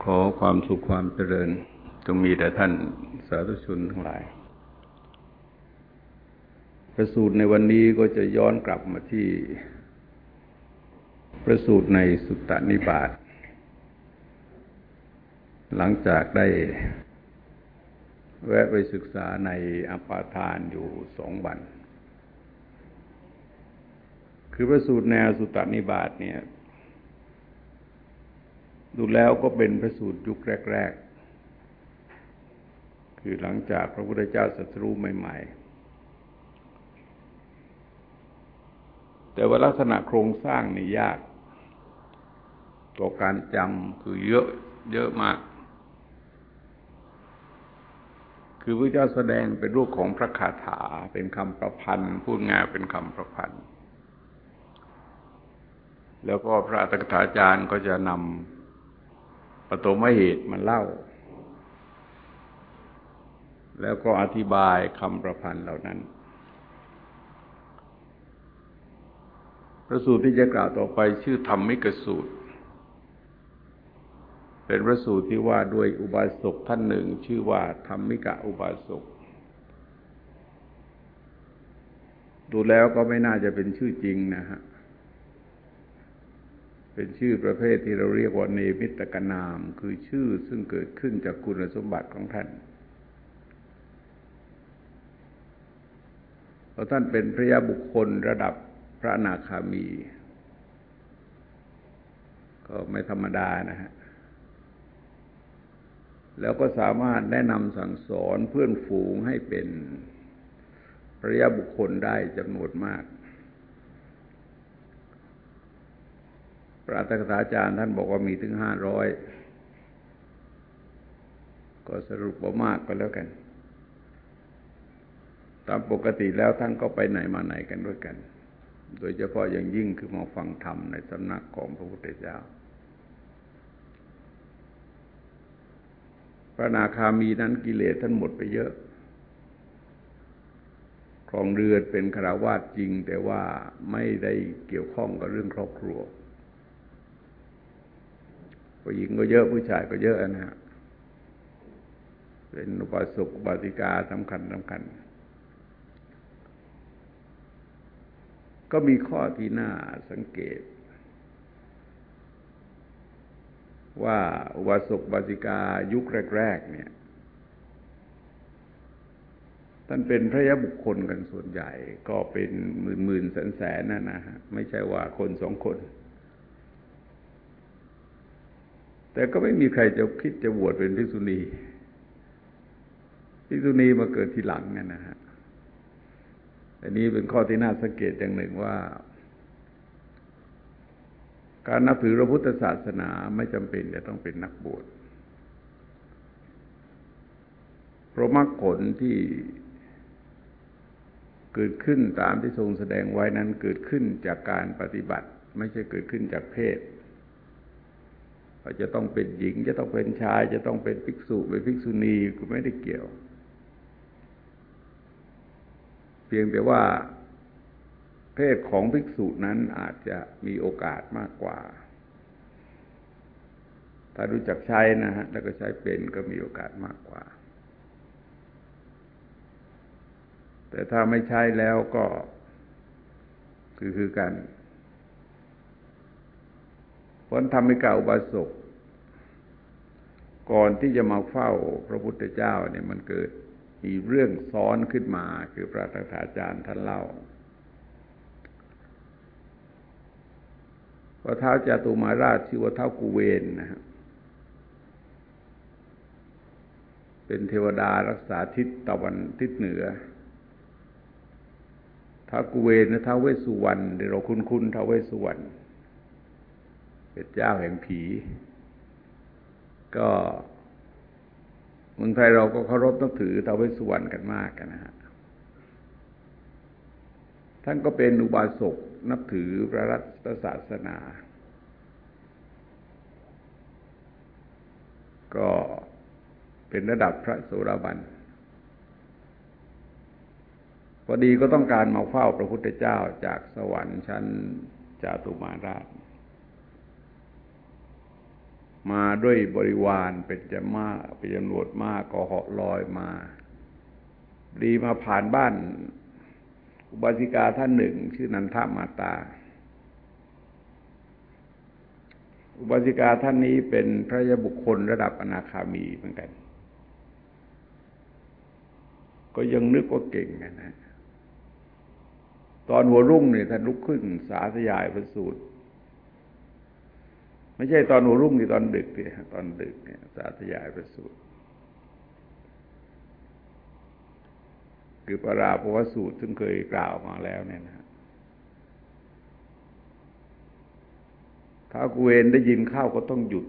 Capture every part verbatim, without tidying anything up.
อความสุขความเจริญจงมีแด่ท่านสาธุชนทั้งหลายประสูตรในวันนี้ก็จะย้อนกลับมาที่ประสูตรในสุตตนิบาตหลังจากได้แวะไปศึกษาในอัปปาทานอยู่สองวันคือประสูตรแนวสุตตนิบาตเนี่ยดูแล้วก็เป็นพระสูตรยุคแรกๆคือหลังจากพระพุทธเจ้าตรัสรู้ใหม่ๆแต่ว่าลักษณะโครงสร้างนี่ยากต่อการจำคือเยอะเยอะมากคือพระเจ้าแสดงเป็นรูปของพระคาถาเป็นคำประพันธ์พูดง่ายเป็นคำประพันธ์แล้วก็พระอัตถกถาจารย์ก็จะนำปฐมเหตุมาเล่าแล้วก็อธิบายคำประพันธ์เหล่านั้นพระสูตรที่จะกล่าวต่อไปชื่อธรรมิกสูตรเป็นพระสูตรที่ว่าด้วยอุบาสกท่านหนึ่งชื่อว่าธรรมิกะอุบาสกดูแล้วก็ไม่น่าจะเป็นชื่อจริงนะฮะเป็นชื่อประเภทที่เราเรียกว่าเนมิตตกนามคือชื่อซึ่งเกิดขึ้นจากคุณสมบัติของท่านเพราะท่านเป็นพระยาบุคคลระดับพระอนาคามีก็ไม่ธรรมดานะฮะแล้วก็สามารถแนะนำสั่งสอนเพื่อนฝูงให้เป็นพระยาบุคคลได้จำนวนมากพระอัตถกถาจารย์ท่านบอกว่ามีถึงห้าร้อยก็สรุปว่ามากก็แล้วกันตามปกติแล้วท่านก็ไปไหนมาไหนกันด้วยกันโดยเฉพาะอย่างยิ่งคือมาฟังธรรมในสำนักของพระพุทธเจ้าพระอนาคามีนั้นกิเลสท่านหมดไปเยอะครองเรือนเป็นฆราวาสจริงแต่ว่าไม่ได้เกี่ยวข้องกับเรื่องครอบครัวผู้หญิงก็เยอะผู้ชายก็เยอะนะฮะเป็นอุบาสกอุบาสิกาสำคัญสำคัญก็มีข้อที่น่าสังเกตว่าอุบาสกอุบาสิกายุคแรกๆเนี่ยท่านเป็นพระยาบุคคลกันส่วนใหญ่ก็เป็นหมื่นๆแสนๆนั่นนะฮะไม่ใช่ว่าคนสองคนแต่ก็ไม่มีใครจะคิดจะบวชเป็นภิกษุณีภิกษุณีมาเกิดทีหลังเนี่ยนะฮะอันนี้เป็นข้อที่น่าสังเกตอย่างหนึ่งว่าการนับถือพระพุทธศาสนาไม่จำเป็นจะต้องเป็นนักบวชเพราะมรรคผลที่เกิดขึ้นตามที่ทรงแสดงไว้นั้นเกิดขึ้นจากการปฏิบัติไม่ใช่เกิดขึ้นจากเพศจะต้องเป็นหญิงจะต้องเป็นชายจะต้องเป็นภิกษุเป็นภิกษุณีก็ไม่ได้เกี่ยวเพียงแต่ว่าเพศของภิกษุนั้นอาจจะมีโอกาสมากกว่าถ้ารู้จักใช้นะฮะแล้วก็ใช้เป็นก็มีโอกาสมากกว่าแต่ถ้าไม่ใช้แล้วก็คือคือกันผลธรรมิกาอุบาสกก่อนที่จะมาเฝ้าพระพุทธเจ้าเนี่ยมันเกิดมีเรื่องซ้อนขึ้นมาคือพระอัตถกถาจารย์ท่านเล่าว่าท้าวจตุมาราชชื่อว่าท้าวกุเวนนะฮะเป็นเทวดารักษาทิศตะวันทิศเหนือท้าวกุเวนและท้าวเวสสุวรรณเดี๋ยวเราคุ้นๆท้าวเวสสุวรรณเป็นเจ้าแห่งผีก็เมืองไทยเราก็เคารพนับถือท้าวเวสสุวรรณกันมากกันนะฮะท่านก็เป็นอุบาสกนับถือพระรัตนศาสนาก็เป็นระดับพระโสดาบันพอดีก็ต้องการมาเฝ้าพระพุทธเจ้าจากสวรรค์ชั้นจาตุมาราชมาด้วยบริวารเป็นจำมากเป็นจำนวนมากก็เหาะลอยมาดีมาผ่านบ้านอุบาสิกาท่านหนึ่งชื่อนันทมาตาอุบาสิกาท่านนี้เป็นพระยาบุคคลระดับอนาคามีเหมือนกันก็ยังนึกว่าเก่งนะนะตอนหัวรุ่งเนี่ยท่านลุกขึ้นสาธยายพระสูตรไม่ใช่ตอนหัวรุ่งที่ตอนดึกเนี่ยตอนดึกเนี่ยสาธยายพระสูตรคือปราภวสูตรซึ่งเคยกล่าวมาแล้วเนี่ยนะท้าวกุเวนได้ยินเข้าก็ต้องหยุด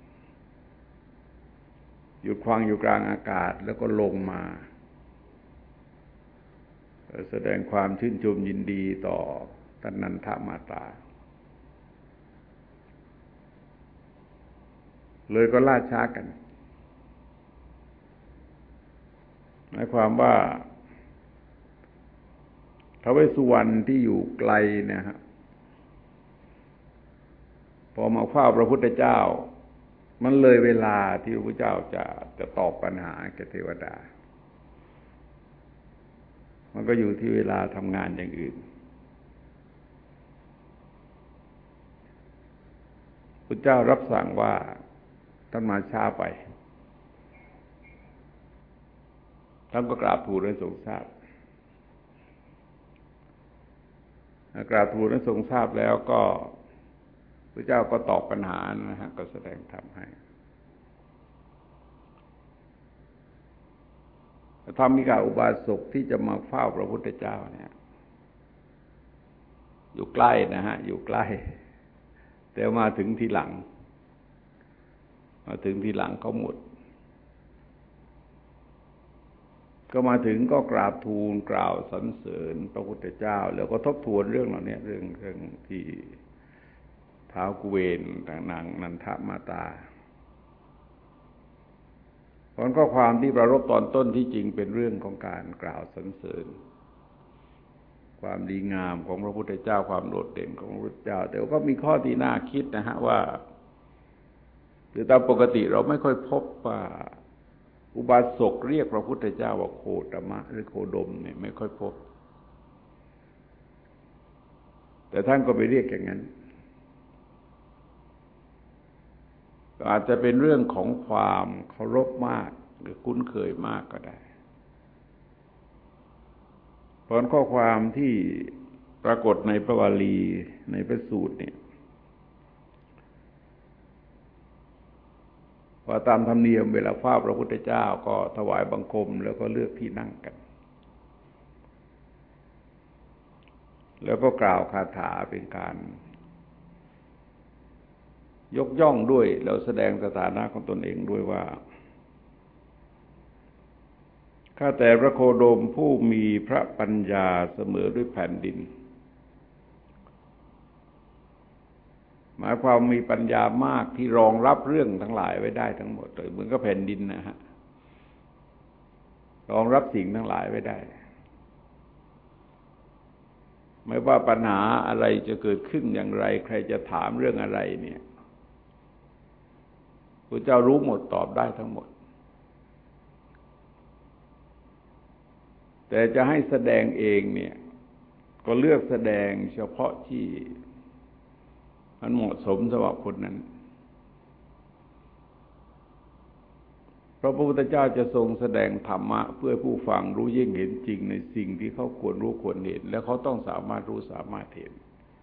หยุดควางอยู่กลางอากาศแล้วก็ลงมาแสดงความชื่นชมยินดีต่อท่านนันทมาตาเลยก็ล่าช้ากันหมายความว่าท้าวเวสสุวรรณที่อยู่ไกลเนี่ยฮะพอมาเฝ้าพระพุทธเจ้ามันเลยเวลาที่พระพุทธเจ้าจะจะตอบปัญหาแก่เทวดามันก็อยู่ที่เวลาทำงานอย่างอื่นพระเจ้ารับสั่งว่าท่านมาช้าไปท่านก็กราบทูลให้ทรงทราบกราบทูลให้ทรงทราบแล้วก็พระเจ้าก็ตอบปัญหานะฮะก็แสดงธรรมให้ธรรมิกาอุบาสกที่จะมาเฝ้าพระพุทธเจ้าเนี่ยอยู่ใกล้นะฮะอยู่ใกล้แต่มาถึงทีหลังมาถึงทีหลังเขาหมดก็มาถึงก็กราบทูลกล่าวสรรเสริญพระพุทธเจ้าแล้วก็ทบทวนเรื่องเหล่านี้เรื่องเรื่องที่ท้าวกุเวนนางนันทมาตาผลข้อความที่ประรบตอนต้นที่จริงเป็นเรื่องของการกล่าวสรรเสริญความดีงามของพระพุทธเจ้าความโดดเด่นของพระพุทธเจ้าแต่ก็มีข้อที่น่าคิดนะฮะว่าคือตามปกติเราไม่ค่อยพบว่าอุบาสกเรียกพระพุทธเจ้าว่าโคตมะหรือโคดมเนี่ยไม่ค่อยพบแต่ท่านก็ไปเรียกอย่างนั้นอาจจะเป็นเรื่องของความเคารพมากหรือคุ้นเคยมากก็ได้เพราะข้อความที่ปรากฏในพระบาลีในพระสูตรเนี่ยพอตามธรรมเนียมเวลาเฝ้าพระพุทธเจ้าก็ถวายบังคมแล้วก็เลือกที่นั่งกันแล้วก็กล่าวคาถาเป็นการยกย่องด้วยแล้วแสดงสถานะของตนเองด้วยว่าข้าแต่พระโคดมผู้มีพระปัญญาเสมอด้วยแผ่นดินหมายความมีปัญญามากที่รองรับเรื่องทั้งหลายไว้ได้ทั้งหมดเลยเหมือนกับแผ่นดินนะฮะรองรับสิ่งทั้งหลายไว้ได้ไม่ว่าปัญหาอะไรจะเกิดขึ้นอย่างไรใครจะถามเรื่องอะไรเนี่ยพระเจ้ารู้หมดตอบได้ทั้งหมดแต่จะให้แสดงเองเนี่ยก็เลือกแสดงเฉพาะที่มันเหมาะสมสำหรับคนนั้นเพราะพระพุทธเจ้าจะทรงแสดงธรรมะเพื่อผู้ฟังรู้ยิ่งเห็นจริงในสิ่งที่เขาควรรู้ควรเห็นและเขาต้องสามารถรู้สามารถเห็น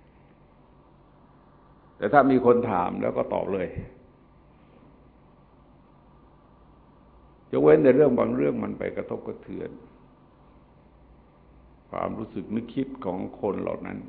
แต่ถ้ามีคนถามแล้วก็ตอบเลยยกเว้นในเรื่องบางเรื่องมันไปกระทบกระเทือนความรู้สึกนึกคิดของคนเหล่านั้น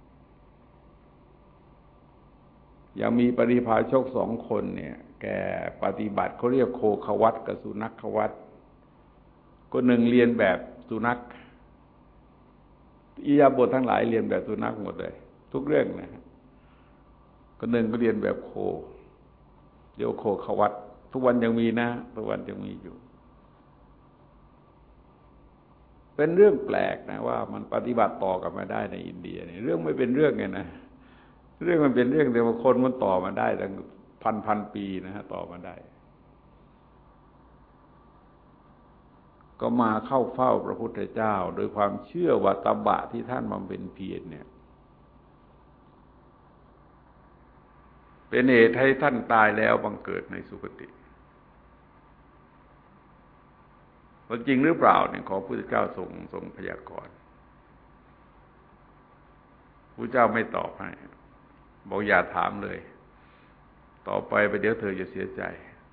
ยังมีปริพาชกสองคนเนี่ยแกปฏิบัติเขาเรียกโคขวัตกับสุนัขขวัตคนหนึ่งเรียนแบบสุนัขอิริยาบถทั้งหลายเรียนแบบสุนัขหมดเลยทุกเรื่องนะคนหนึ่งก็เรียนแบบโคเดี๋ยวโคขวัตทุกวันยังมีนะทุกวันยังมีอยู่เป็นเรื่องแปลกนะว่ามันปฏิบัติต่อกันมาได้ในอินเดียเนี่ยเรื่องไม่เป็นเรื่องไงนะเรื่องมันเป็นเรื่องแต่ว่าคนมันต่อมาได้ตั้งพันพันปีนะฮะต่อมาได้ก็มาเข้าเฝ้าพระพุทธเจ้าโดยความเชื่อว่าตบะที่ท่านบำเพ็ญเพียรเนี่ยเป็นเหตุให้ท่านตายแล้วบังเกิดในสุคติว่าจริงหรือเปล่าเนี่ยขอพระพุทธเจ้าทรงทรงพยากรณ์พระเจ้าไม่ตอบให้บอกอย่าถามเลยต่อไปไปเดี๋ยวเธอจะเสียใจ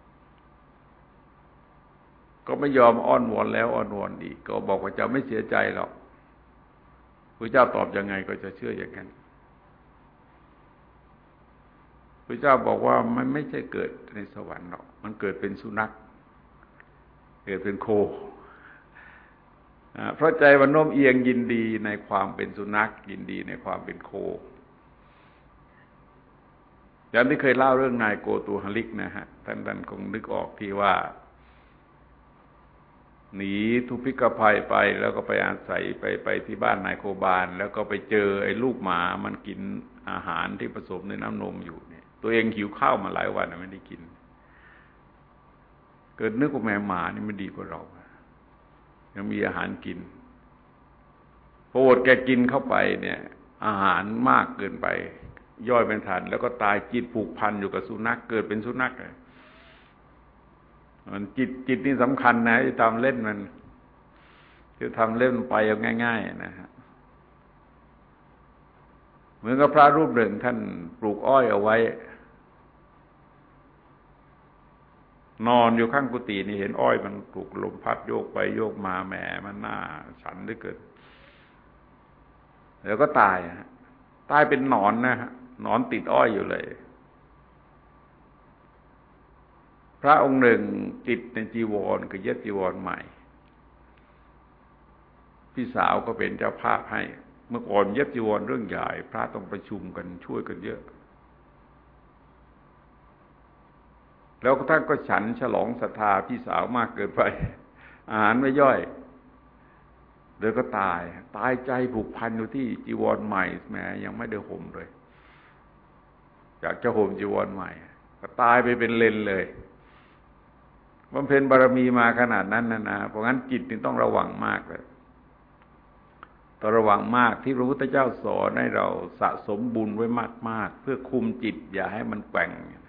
ก็ไม่ยอมอ้อนวอนแล้วอ้อนวอนอีกก็บอกว่าจะไม่เสียใจหรอกพระเจ้าตอบยังไงก็จะเชื่ออย่างนั้นพระเจ้าบอกว่ามันไม่ใช่เกิดในสวรรค์หรอกมันเกิดเป็นสุนัขเกิดเป็นโคเพราะใจมันโน้มเอียงยินดีในความเป็นสุนัขยินดีในความเป็นโคอย่างที่เคยเล่าเรื่องนายโกตูหลิกนะฮะท่านท่านคงนึกออกที่ว่าหนีทุพพิกภัยไปแล้วก็ไปอาศัยไปไปที่บ้านนายโคบาลแล้วก็ไปเจอไอ้ลูกหมามันกินอาหารที่ผสมในน้ำนมอยู่เนี่ยตัวเองหิวข้าวมาหลายวันไม่ได้กินเกิดนึกว่าแม่หมานี่มันดีกว่าเรายังมีอาหารกินพออดแกกินเข้าไปเนี่ยอาหารมากเกินไปย่อยไม่ทันแล้วก็ตายจิตผูกพันอยู่กับสุนัขเกิดเป็นสุนัขเลยมันจิตจิตนี่สำคัญนะจะทำเล่นมันจะทำเล่นไปเอาง่ายๆนะฮะเหมือนกับพระรูปหนึ่งท่านปลูกอ้อยเอาไว้นอนอยู่ข้างกุฏินี่เห็นอ้อยมันถูกลมพัดโยกไปโยกมาแหมมันน่าฉันเหลือเกินแล้วก็ตายฮะตายเป็นหนอนนะฮะหนอนติดอ้อยอยู่เลยพระองค์หนึ่งติดในจีวรคือเย็บจีวรใหม่พี่สาวก็เป็นเจ้าภาพให้เมื่อก่อนเย็บจีวรเรื่องใหญ่พระต้องประชุมกันช่วยกันเยอะแล้วท่านก็ฉันฉลองศรัทธาพี่สาวมากเกินไปอาหารไม่ย่อยเดี๋ยวก็ตายตายใจผูกพันอยู่ที่จีวรใหม่แหมยังไม่ได้ห่มเลยอยากจะห่มจีวรใหม่ก็ตายไปเป็นเลนเลยบำเพ็ญบารมีมาขนาดนั้นนะนะเพราะงั้นจิตนี่ต้องระวังมากเลยต้องระวังมากที่พระพุทธเจ้าสอนให้เราสะสมบุญไว้มากๆเพื่อคุมจิตอย่าให้มันแกว่ง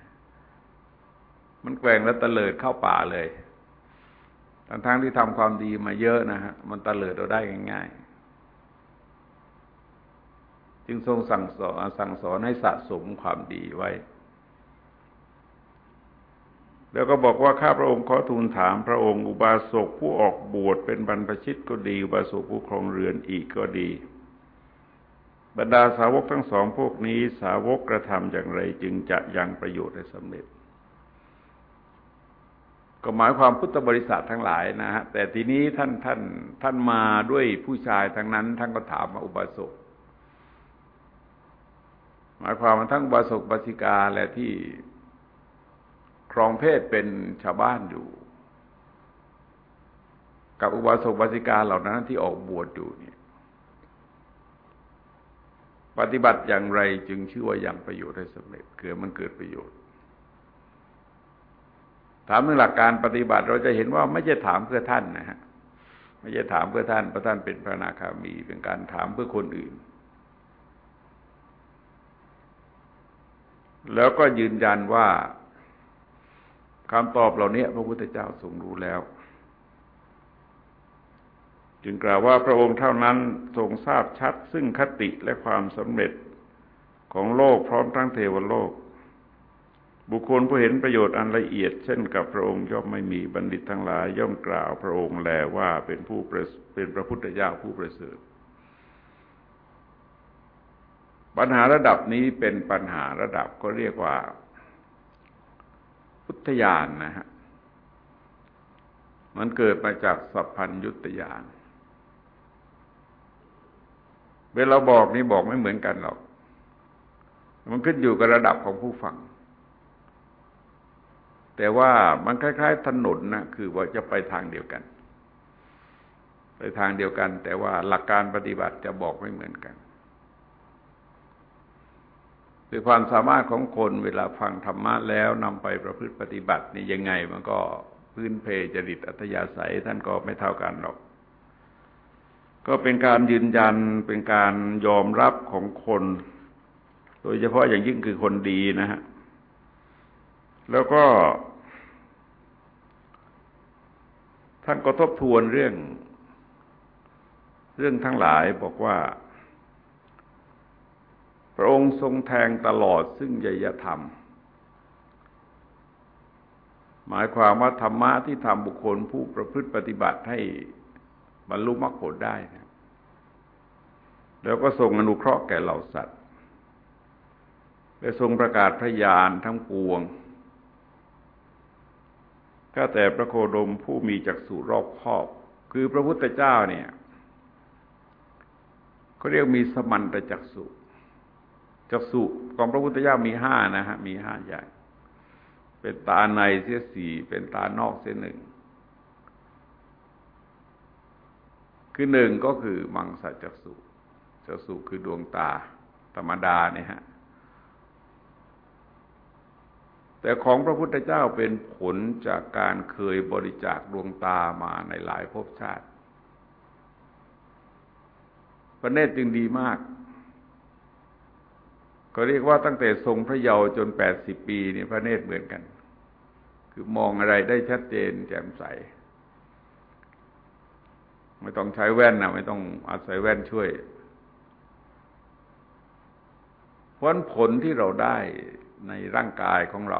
มันแกว่งแล้วตะเลิดเข้าป่าเลยทั้งๆที่ทำความดีมาเยอะนะฮะมันตะเลิดเราได้ง่ายๆจึงทรงสั่งสอนสั่งสอนให้สะสมความดีไว้แล้วก็บอกว่าข้าพระองค์ขอทูลถามพระองค์อุบาสกผู้ออกบวชเป็นบรรพชิตก็ดีอุบาสกผู้ครองเรือนอีกก็ดีบรรดาสาวกทั้งสองพวกนี้สาวกกระทำอย่างไรจึงจะยังประโยชน์ให้สำเร็จก็หมายความพุทธบริษัททั้งหลายนะฮะแต่ทีนี้ท่านท่านท่านมาด้วยผู้ชายทั้งนั้นท่านก็ถามมาอุบาสกหมายความว่าทั้งอุบาสกอุบาสิกาแหละที่ครองเพศเป็นชาวบ้านอยู่กับอุบาสกอุบาสิกาเหล่านั้นที่ออกบวชอยู่เนี่ยปฏิบัติอย่างไรจึงชื่อว่ายังประโยชน์ให้สำเร็จคือมันเกิดประโยชน์ถามเรื่องหลักการปฏิบัติเราจะเห็นว่าไม่ใช่ถามเพื่อท่านนะฮะไม่ใช่ถามเพื่อท่านเพราะท่านเป็นพระอนาคามีเป็นการถามเพื่อคนอื่นแล้วก็ยืนยันว่าคำตอบเหล่านี้พระพุทธเจ้าทรงรู้แล้วจึงกล่าวว่าพระองค์เท่านั้นทรงทราบชัดซึ่งคติและความสำเร็จของโลกพร้อมทั้งเทวโลกบุคคลผู้เห็นประโยชน์อันละเอียดเช่นกับพระองค์ย่อมไม่มีบัณฑิตทั้งหลายย่อมกล่าวพระองค์แลว่าเป็นผู้เป็นพระพุทธเจ้าผู้ประเสริฐปัญหาระดับนี้เป็นปัญหาระดับก็เรียกว่าพุทธญาณ นะฮะมันเกิดมาจากสัพพัญญุตญาณเวลาบอกนี่บอกไม่เหมือนกันหรอกมันขึ้นอยู่กับระดับของผู้ฟังแต่ว่ามันคล้ายๆถนนนะคือว่าจะไปทางเดียวกันไปทางเดียวกันแต่ว่าหลักการปฏิบัติจะบอกไม่เหมือนกันเวคือความสามารถของคนเวลาฟังธรรมะแล้วนำไปประพฤติปฏิบัตินี่ยังไงมันก็พื้นเพจริตอัธยาศัยท่านก็ไม่เท่ากันหรอกก็เป็นการยืนยันเป็นการยอมรับของคนโดยเฉพาะอย่างยิ่งคือคนดีนะฮะแล้วก็ท่านก็ทบทวนเรื่องเรื่องทั้งหลายบอกว่าพระองค์ทรงแทงตลอดซึ่งไวยธรรมหมายความว่าธรรมะที่ทำบุคคลผู้ประพฤติปฏิบัติให้บรรลุมรรคผลได้นะแล้วก็ทรงอนุเคราะห์แก่เหล่าสัตว์และทรงประกาศพระญาณทั้งปวงข้าแต่พระโคดมผู้มีจักษุรอบคอบคือพระพุทธเจ้าเนี่ยเขาเรียกมีสมันตจักษุจักษุของพระพุทธเจ้ามีห้านะฮะมีห้าอย่างเป็นตาในเสียสี่เป็นตานอกเสียหนึ่งคือหนึ่งก็คือมังสจักษุจักษุคือดวงตาธรรมดาเนี่ยฮะแต่ของพระพุทธเจ้าเป็นผลจากการเคยบริจาคดวงตามาในหลายภพชาติพระเนตรจึงดีมากเขาเรียกว่าตั้งแต่ทรงพระเยาว์จนแปดสิบปีนี่พระเนตรเหมือนกันคือมองอะไรได้ชัดเจนแจ่มใสไม่ต้องใช้แว่นนะไม่ต้องอาศัยแว่นช่วยผลผลที่เราได้ในร่างกายของเรา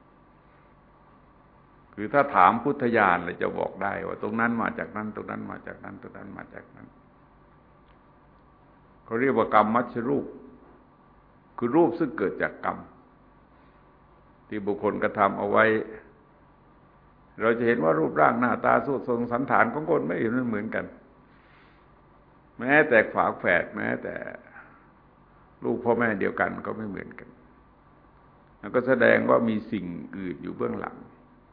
คือถ้าถามพุทธญาณเลยจะบอกได้ว่าตรงนั้นมาจากนั้นตรงนั้นมาจากนั้นตรงนั้นมาจากนั้นเขาเรียกว่ากรรมมัชรูปคือรูปซึ่งเกิดจากกรรมที่บุคคลกระทำเอาไว้เราจะเห็นว่ารูปร่างหน้าตาสุดทรงสันฐานของคนไม่เหมือนกันแม้แต่ฝาแฝดแม้แต่ลูกพ่อแม่เดียวกันก็ไม่เหมือนกันแล้วก็แสดงว่ามีสิ่งอื่นอยู่เบื้องหลัง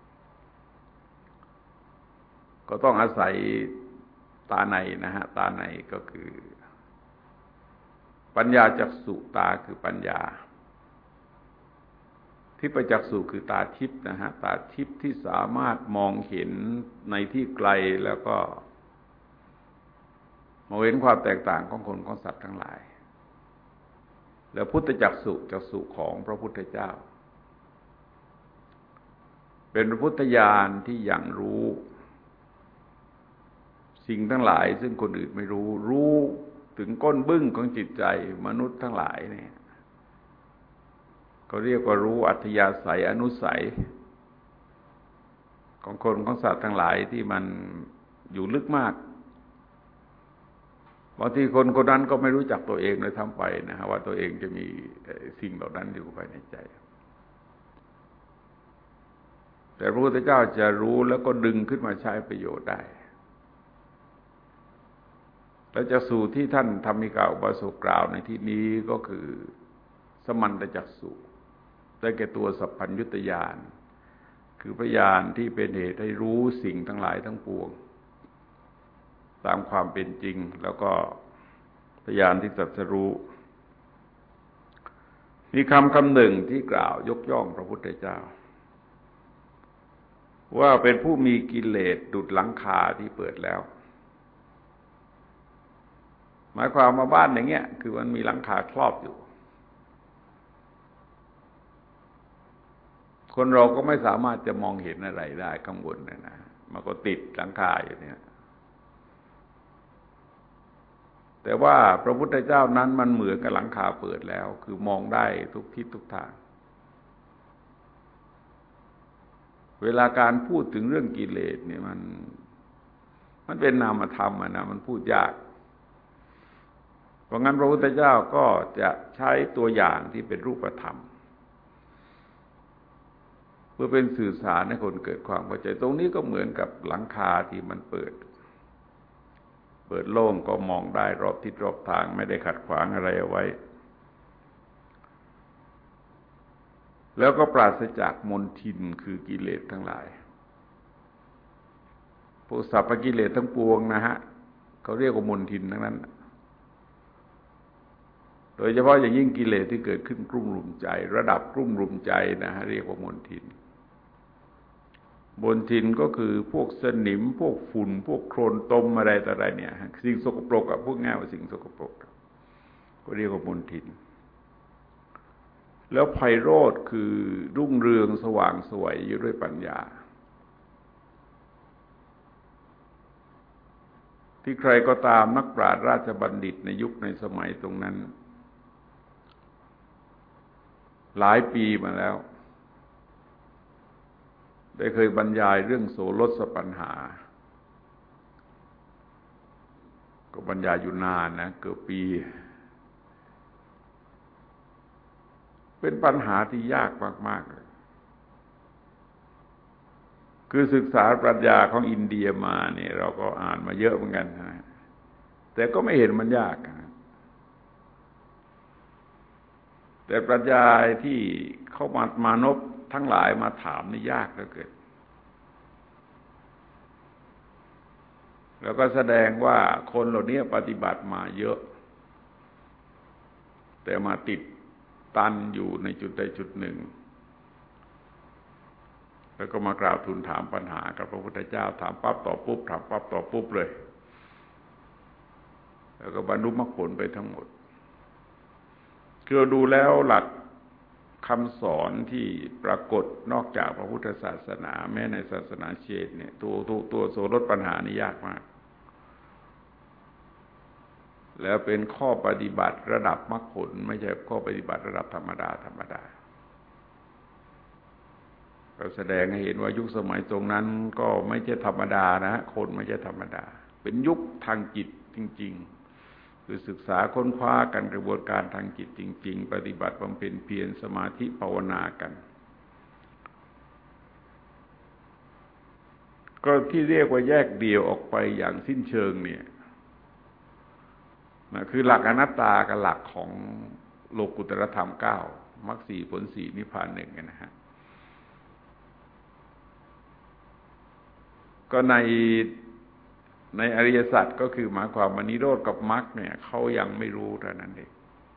ก็ต้องอาศัยตาในนะฮะตาในก็คือปัญญาจักษุตาคือปัญญาทิพจักษุคือตาทิพย์นะฮะตาทิพย์ที่สามารถมองเห็นในที่ไกลแล้วก็มองเห็นความแตกต่างของคนของสัตว์ทั้งหลายแล้วพุทธจักษุจักษุของพระพุทธเจ้าเป็นพระพุทธญาณที่ยังรู้สิ่งทั้งหลายซึ่งคนอื่นไม่รู้รู้ถึงก้นบึ้งของจิตใจมนุษย์ทั้งหลายเนี่ยเขาเรียกว่ารู้อัธยาศัยอนุสัยของคนของสัตว์ทั้งหลายที่มันอยู่ลึกมากบางทีคนคนนั้นก็ไม่รู้จักตัวเองเลยทำไปนะฮะว่าตัวเองจะมีสิ่งเหล่านั้นอยู่ภายในใจแต่พระพุทธเจ้าจะรู้แล้วก็ดึงขึ้นมาใช้ประโยชน์ได้แล้วจักษุที่ท่านธรรมิกาอุบาสกกล่าวในที่นี้ก็คือสมันตจักษุได้แก่ตัวสัพพัญญุตญาณคือพยานที่เป็นเหตุให้รู้สิ่งทั้งหลายทั้งปวงตามความเป็นจริงแล้วก็พยานที่ตรัสรู้มีคำคำหนึ่งที่กล่าวยกย่องพระพุทธเจ้าว่าเป็นผู้มีกิเลสดุจหลังคาที่เปิดแล้วหมายความมาบ้านอย่างเงี้ยคือมันมีหลังคาครอบอยู่คนเราก็ไม่สามารถจะมองเห็นอะไรได้ข้างบนนะนะมันก็ติดหลังคาอยู่เนี่ยแต่ว่าพระพุทธเจ้านั้นมันเหมือนกับหลังคาเปิดแล้วคือมองได้ทุกทิศทุกทางเวลาการพูดถึงเรื่องกิเลสเนี่ยมันมันเป็นนามธรรมอะนะมันพูดยากเพราะงั้นพระพุทธเจ้าก็จะใช้ตัวอย่างที่เป็นรูปธรรมเพื่อเป็นสื่อสารให้คนเกิดความเข้าใจตรงนี้ก็เหมือนกับหลังคาที่มันเปิดเปิดโล่งก็มองได้รอบทิศรอบทางไม่ได้ขัดขวางอะไรเอาไว้แล้วก็ปราศจากมลทินคือกิเลสทั้งหลายพวกสัพพกิเลสทั้งปวงนะฮะเขาเรียกว่ามลทินทั้งนั้นโดยเฉพาะอย่างยิ่งกิเลสที่เกิดขึ้นกลุ่มรุมใจระดับกลุ่มรุมใจนะฮะเรียกว่ามลทินมลทินก็คือพวกสนิมพวกฝุ่นพวกโคลนตมอะไรต่ออะไรเนี่ยสิ่งสกปรกอะพวกง่ายว่าสิ่งสกปรกก็เรียกว่ามลทินแล้วไพโรธคือรุ่งเรืองสว่างไสวอยู่ด้วยปัญญาที่ใครก็ตามนักปราชญ์ราชบัณฑิตในยุคในสมัยตรงนั้นหลายปีมาแล้วได้เคยบรรยายเรื่องโสรสปัญหาก็บรรยายอยู่นานนะเกือบปีเป็นปัญหาที่ยากมากๆเลยคือศึกษาปรัชญาของอินเดียมาเนี่ยเราก็อ่านมาเยอะเหมือนกันนะแต่ก็ไม่เห็นมันยากนะแต่ปรัชญาที่เข้ามามานพทั้งหลายมาถามนี่ยากเหลือเกินแล้วก็แสดงว่าคนเหล่านี้ปฏิบัติมาเยอะแต่มาติดตันอยู่ในจุดใดจุดหนึ่งแล้วก็มากราบทูลถามปัญหากับพระพุทธเจ้าถามปั๊บตอบปุ๊บถามปั๊บตอบปุ๊บเลยแล้วก็บรรลุมรรคผลไปทั้งหมดคือเราดูแล้วหลักคำสอนที่ปรากฏนอกจากพระพุทธศาสนาแม้ในศาสนาเชนเนี่ยตัวตัวตัวโสรสปัญหานี่ยากมากแล้วเป็นข้อปฏิบัติระดับมรรคผลไม่ใช่ข้อปฏิบัติระดับธรรมดาธรรมดาเราแสดงให้เห็นว่ายุคสมัยตรงนั้นก็ไม่ใช่ธรรมดานะคนไม่ใช่ธรรมดาเป็นยุคทางจิตจริงๆคือศึกษาค้นคว้ากันกระบวนการทางจิตจริงๆปฏิบัติบำเพ็ญเพียรสมาธิภาวนากันก็ที่เรียกว่าแยกเดี่ยวออกไปอย่างสิ้นเชิงเนี่ยนะคือหลักอนัตตากับหลักของโลกุตตรธรรมเก้ามรรคสี่ผลสี่นิพพานหนึ่งนะฮะก็ในในอริยสัจก็คือหมายความว่านิโรธกับมรรคเนี่ยเขายังไม่รู้เท่านั้นเอง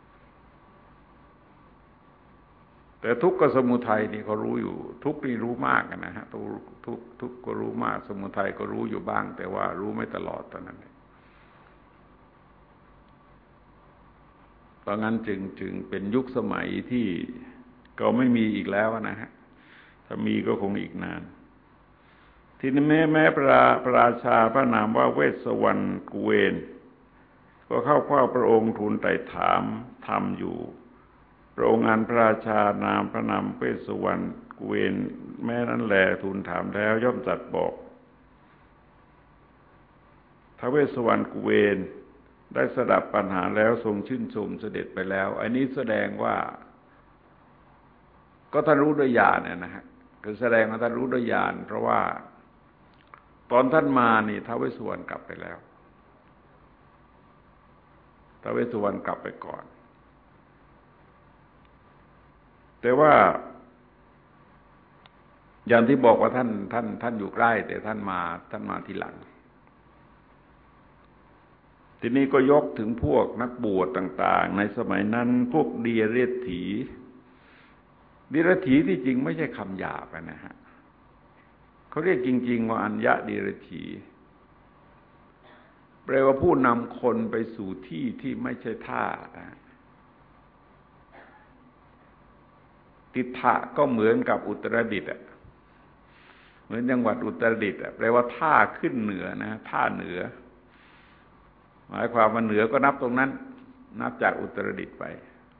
แต่ทุกข์กับสมุทัยนี่เขารู้อยู่ทุกข์นี่รู้มากนะฮะทุกทุกทุกข์ก็รู้มากสมุทัยก็รู้อยู่บ้างแต่ว่ารู้ไม่ตลอดเท่านั้นเองเพราะงั้นจึงจึงเป็นยุคสมัยที่ก็ไม่มีอีกแล้วนะฮะถ้ามีก็คงอีกนานทีนี้แม้แม้พระพระราชาพระนามว่าเวสสวรรณกุเวนก็เข้าเฝ้าพระองค์ทูลไต่ถามธรรมอยู่พระองค์อันพระราชานามพระนามเวสสวรรณกุเวนแม้นั้นแลทูลถามแล้วย่อมตรัสบอกท้าวเวสสวรรณกุเวนได้สดับปัญหาแล้วทรงชื่นชมเสด็จไปแล้วอันนี้แสดงว่าก็ท่านรู้ด้วยญาณเนี่ยนะฮะคือแสดงว่าท่านรู้ด้วยญาณเพราะว่าตอนท่านมานี่ท้าวเวสสุวรรณกลับไปแล้วท้าวเวสสุวรรณกลับไปก่อนแต่ว่าอย่างที่บอกว่าท่านท่านท่านอยู่ใกล้แต่ท่านมาท่านมาทีหลังทีนี้ก็ยกถึงพวกนักบวชต่างๆในสมัยนั้นพวกเดียเรถีเดียเรถีที่จริงไม่ใช่คำหยาบนะฮะเขาเรียกจริงๆว่าอัญญะเดียรถีแปลว่าผู้นำคนไปสู่ที่ที่ไม่ใช่ท่าทิฏฐะก็เหมือนกับอุตรดิตถ์เหมือนจังหวัดอุตรดิตถ์แปลว่าท่าขึ้นเหนือนะท่าเหนือหมายความว่าเหนือก็นับตรงนั้นนับจากอุตรดิตถ์ไป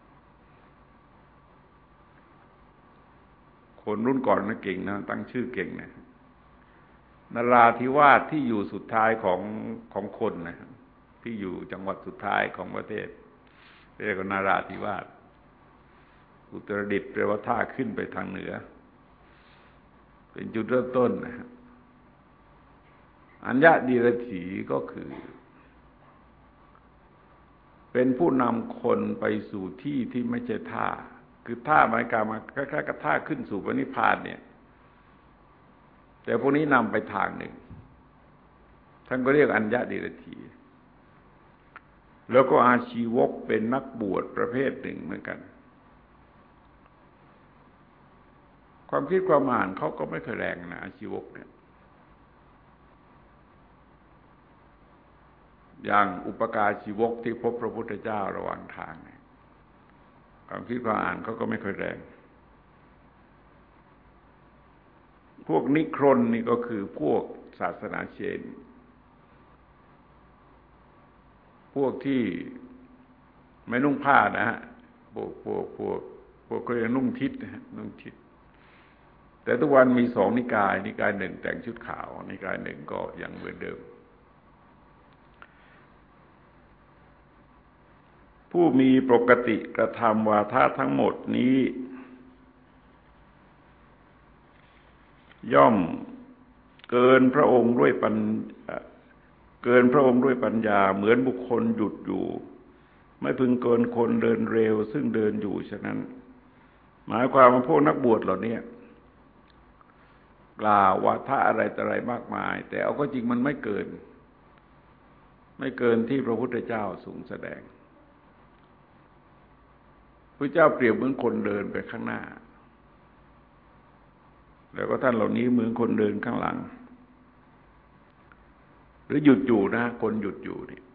คนรุ่นก่อนนะเก่งนะตั้งชื่อเก่งนะนราธิวาสที่อยู่สุดท้ายของของคนนะที่อยู่จังหวัดสุดท้ายของประเทศเรียกว่านราธิวาสอุตรดิตถ์แปลว่าท่าขึ้นไปทางเหนือเป็นจุดเริ่มต้นนะอัญญะดีรถีก็คือเป็นผู้นำคนไปสู่ที่ที่ไม่ใช่ท่าคือท่าหมายความว่าคล้ายๆกับท่าขึ้นสู่พระนิพพานเนี่ยแต่พวกนี้นำไปทางหนึ่งท่านก็เรียกอัญญะเดรถีแล้วก็อาชีวกเป็นนักบวชประเภทหนึ่งเหมือนกันความคิดความอ่านเขาก็ไม่เคยแรงนะอาชีวกเนี่ยอย่างอุปการชีวกที่พบพระพุทธเจ้าระหว่างทางเนี่ยความคิดความอ่านเขาก็ไม่ค่อยแรงพวกนิครนนี่ก็คือพวกศาสนาเชนพวกที่ไม่นุ่งผ้านะฮะพวกพวกพวกพวกเขาเรียกนุ่งทิศนะฮะนุ่งทิศแต่ทุกวันมีสองนิกายนิกายหนึ่งแต่งชุดขาวนิกายหนึ่งก็ยังเหมือนเดิมผู้มีปกติกระทำวาทะทั้งหมดนี้ย่อมเกินพระองค์ด้วยปัญเกินพระองค์ด้วยปัญญาเหมือนบุคคลหยุดอยู่ไม่พึงเกินคนเดินเร็วซึ่งเดินอยู่ฉะนั้นหมายความว่าพวกนักบวชเหล่านี้กล่าววาทะอะไรต่ออะไรมากมายแต่เอาก็จริงมันไม่เกินไม่เกินที่พระพุทธเจ้าทรงแสดงพระเจ้าเปรียบเหมือนคนเดินไปข้างหน้าแล้วก็ท่านเหล่านี้เหมือนคนเดินข้างหลังหรือหยุดอยู่นะคนหยุดอยู่นี่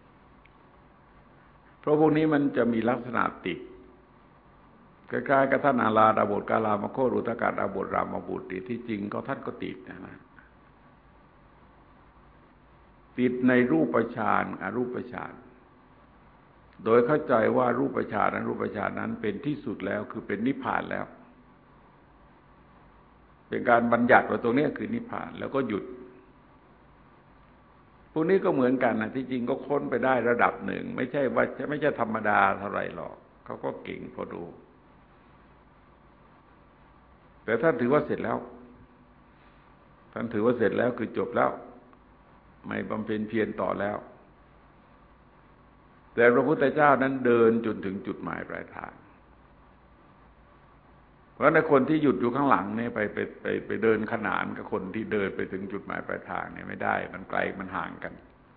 เพราะพวกนี้มันจะมีลักษณะติดคล้ายๆกับท่านอาลาดาบทกาลามโคตรอุทกาดาบทรามบุตรที่จริงก็ท่านก็ติดนะนะติดในรูปฌานอรูปฌานโดยเข้าใจว่ารูปฌานนั้นรูปฌานนั้นเป็นที่สุดแล้วคือเป็นนิพพานแล้วเป็นการบัญญัติว่าตรงนี้คือนิพพานแล้วก็หยุดพวกนี้ก็เหมือนกันนะที่จริงก็ค้นไปได้ระดับหนึ่งไม่ใช่ว่าไม่ใช่ธรรมดาเท่าไรหรอกเขาก็เก่งพอดูแต่ท่านถือว่าเสร็จแล้วท่านถือว่าเสร็จแล้วคือจบแล้วไม่บำเพ็ญเพียรต่อแล้วแต่พระพุทธเจ้านั้นเดินจนถึงจุดหมายปลายทางเพราะในคนที่หยุดอยู่ข้างหลังเนี่ยไปไปไปไปเดินขนานกับคนที่เดินไปถึงจุดหมายปลายทางเนี่ยไม่ได้มันไกลมันห่างกัน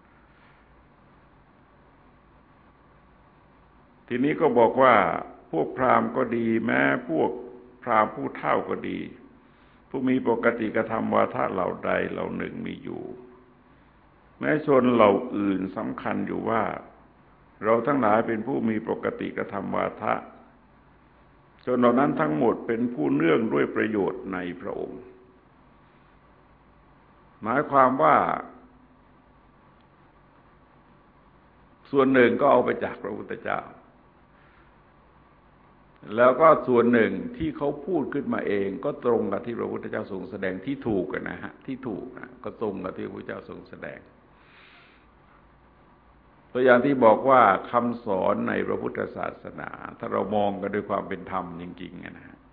ทีนี้ก็บอกว่าพวกพราหมณ์ก็ดีแม้พวกพราหมณ์ผู้เฒ่าก็ดีผู้มีปกติกระทำวาทะเหล่าใดเหล่าหนึ่งมีอยู่แม้ชนเหล่าอื่นสำคัญอยู่ว่าเราทั้งหลายเป็นผู้มีปกติกระทำวาทะชนเหล่านั้นทั้งหมดเป็นผู้เนื่องด้วยประโยชน์ในพระองค์หมายความว่าส่วนหนึ่งก็เอาไปจากพระพุทธเจ้าแล้วก็ส่วนหนึ่งที่เขาพูดขึ้นมาเองก็ตรงกับที่พระพุทธเจ้าทรงแสดงที่ถูกกันนะฮะที่ถูกนะก็ตรงกับที่พระพุทธเจ้าทรงแสดงตัวอย่างที่บอกว่าคำสอนในพระพุทธศาสนาถ้าเรามองกันด้วยความเป็นธรรมจริงๆนะฮะ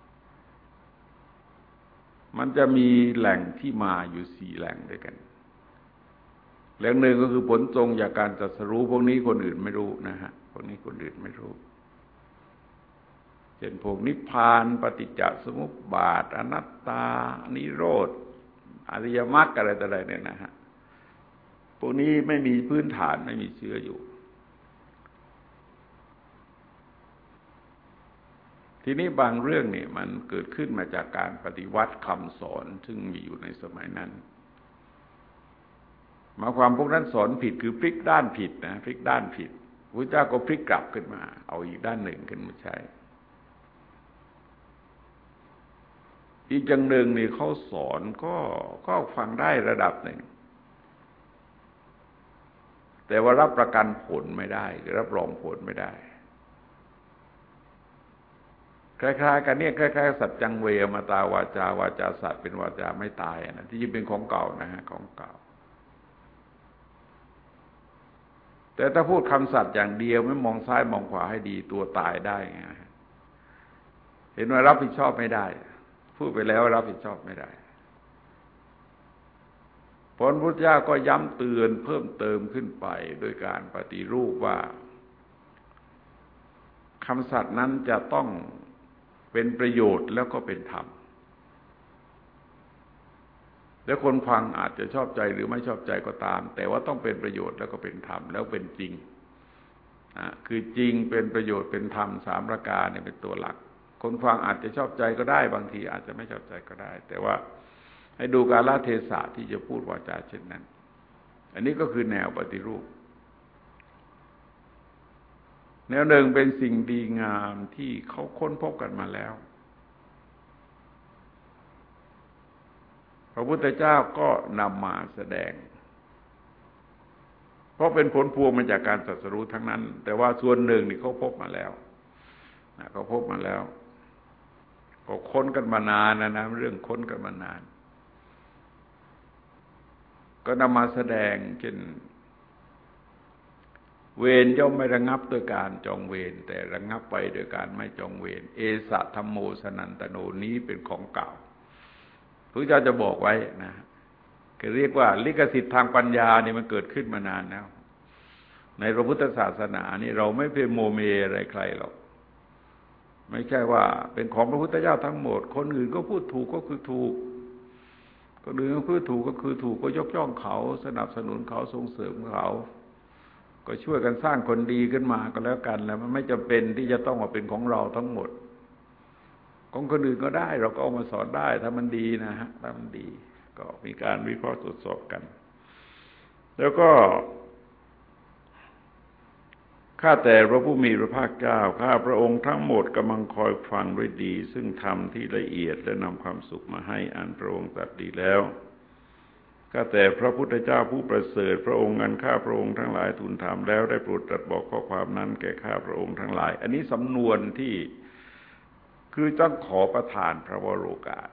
มันจะมีแหล่งที่มาอยู่สี่แหล่งด้วยกันแหล่งหนึ่งก็คือผลตรงจากการตรัสรู้พวกนี้คนอื่นไม่รู้นะฮะพวกนี้คนอื่นไม่รู้เช่นพวกนิพพานปฏิจจสมุปบาทอนัตตานิโรธอริยมรรคอะไรต่ออะไรเนี่ยนะฮะพวกนี้ไม่มีพื้นฐานไม่มีเชื้ออยู่ทีนี้บางเรื่องนี่มันเกิดขึ้นมาจากการปฏิวัติคำสอนซึ่งมีอยู่ในสมัยนั้นหมายความพวกนั้นสอนผิดคือพลิกด้านผิดนะพลิกด้านผิดพระเจ้าก็พลิกกลับขึ้นมาเอาอีกด้านหนึ่งขึ้นมาใช้อีกอย่างหนึ่งนี่เขาสอนก็ก็ฟังได้ระดับหนึ่งแต่ว่ารับประกันผลไม่ได้รับรองผลไม่ได้คล้ายๆกันเนี่ยคล้ายๆสัจจังเวมาตาวาจาวาจาสัตว์เป็นวาจาไม่ตายนะที่จริงเป็นของเก่านะฮะของเก่าแต่ถ้าพูดคำสัตย์อย่างเดียวไม่มองซ้ายมองขวาให้ดีตัวตายได้ไงเห็นว่ารับผิดชอบไม่ได้พูดไปแล้วรับผิดชอบไม่ได้พระพุทธเจ้าก็ย้ำเตือนเพิ่มเติมขึ้นไปโดยการปฏิรูปว่าคำสัตย์นั้นจะต้องเป็นประโยชน์แล้วก็เป็นธรรมแล้วคนฟังอาจจะชอบใจหรือไม่ชอบใจก็ตามแต่ว่าต้องเป็นประโยชน์แล้วก็เป็นธรรมแล้วเป็นจริงนะคือจริงเป็นประโยชน์เป็นธรรมสามประการเนี่ยเป็นตัวหลักคนฟังอาจจะชอบใจก็ได้บางทีอาจจะไม่ชอบใจก็ได้แต่ว่าให้ดูกาลเทศะที่จะพูดวาจาเช่นนั้นอันนี้ก็คือแนวปฏิรูปแนวหนึ่งเป็นสิ่งดีงามที่เขาค้นพบกันมาแล้วพระพุทธเจ้าก็นำมาแสดงเพราะเป็นผลพวงมาจากการตรัสรู้ทั้งนั้นแต่ว่าส่วนหนึ่งนี่เขาพบมาแล้วนะเขาพบมาแล้วก็ค้นกันมานานนะนะเรื่องค้นกันมานานก็นำมาแสดงเช่นเวรย่อมไม่ระงับด้วยการจองเวรแต่ระงับไปโดยการไม่จองเวรเอสะธัมโมสนันตโนนี้เป็นของเก่าพระเจ้าจะบอกไว้นะคือเรียกว่าลิขสิทธิ์ทางปัญญานี่มันเกิดขึ้นมานานแล้วในพระพุทธศาสนานี่เราไม่เป็นโมเมอะไรใครหรอกไม่ใช่ว่าเป็นของพระพุทธเจ้าทั้งหมดคนอื่นก็พูดถูกก็คือถูกคนอื่นก็พูดถูกก็คือถูกก็ยกย่องเขาสนับสนุนเขาส่งเสริมเขาก็ช่วยกันสร้างคนดีขึ้นมาก็แล้วกันแล้วมันไม่จำเป็นที่จะต้องมาเป็นของเราทั้งหมดของคนอื่นก็ได้เราก็เอามาสอนได้ถ้ามันดีนะฮะถ้ามันดีก็มีการวิเคราะห์ตรวจสอบกันแล้วก็ข้าแต่พระผู้มีพระภาคเจ้าข้าพระองค์ทั้งหมดกำลังคอยฟังด้วยดีซึ่งธรรมที่ละเอียดและนำความสุขมาให้อันพระองค์ตรัสดีแล้วข้าแต่พระพุทธเจ้าผู้ประเสริฐพระองค์อันข้าพระองค์ทั้งหลายทูลถามแล้วได้โปรดตรัสบอกข้อความนั้นแก่ข้าพระองค์ทั้งหลายอันนี้สำนวนที่คือต้องขอประทานพระวโรกาส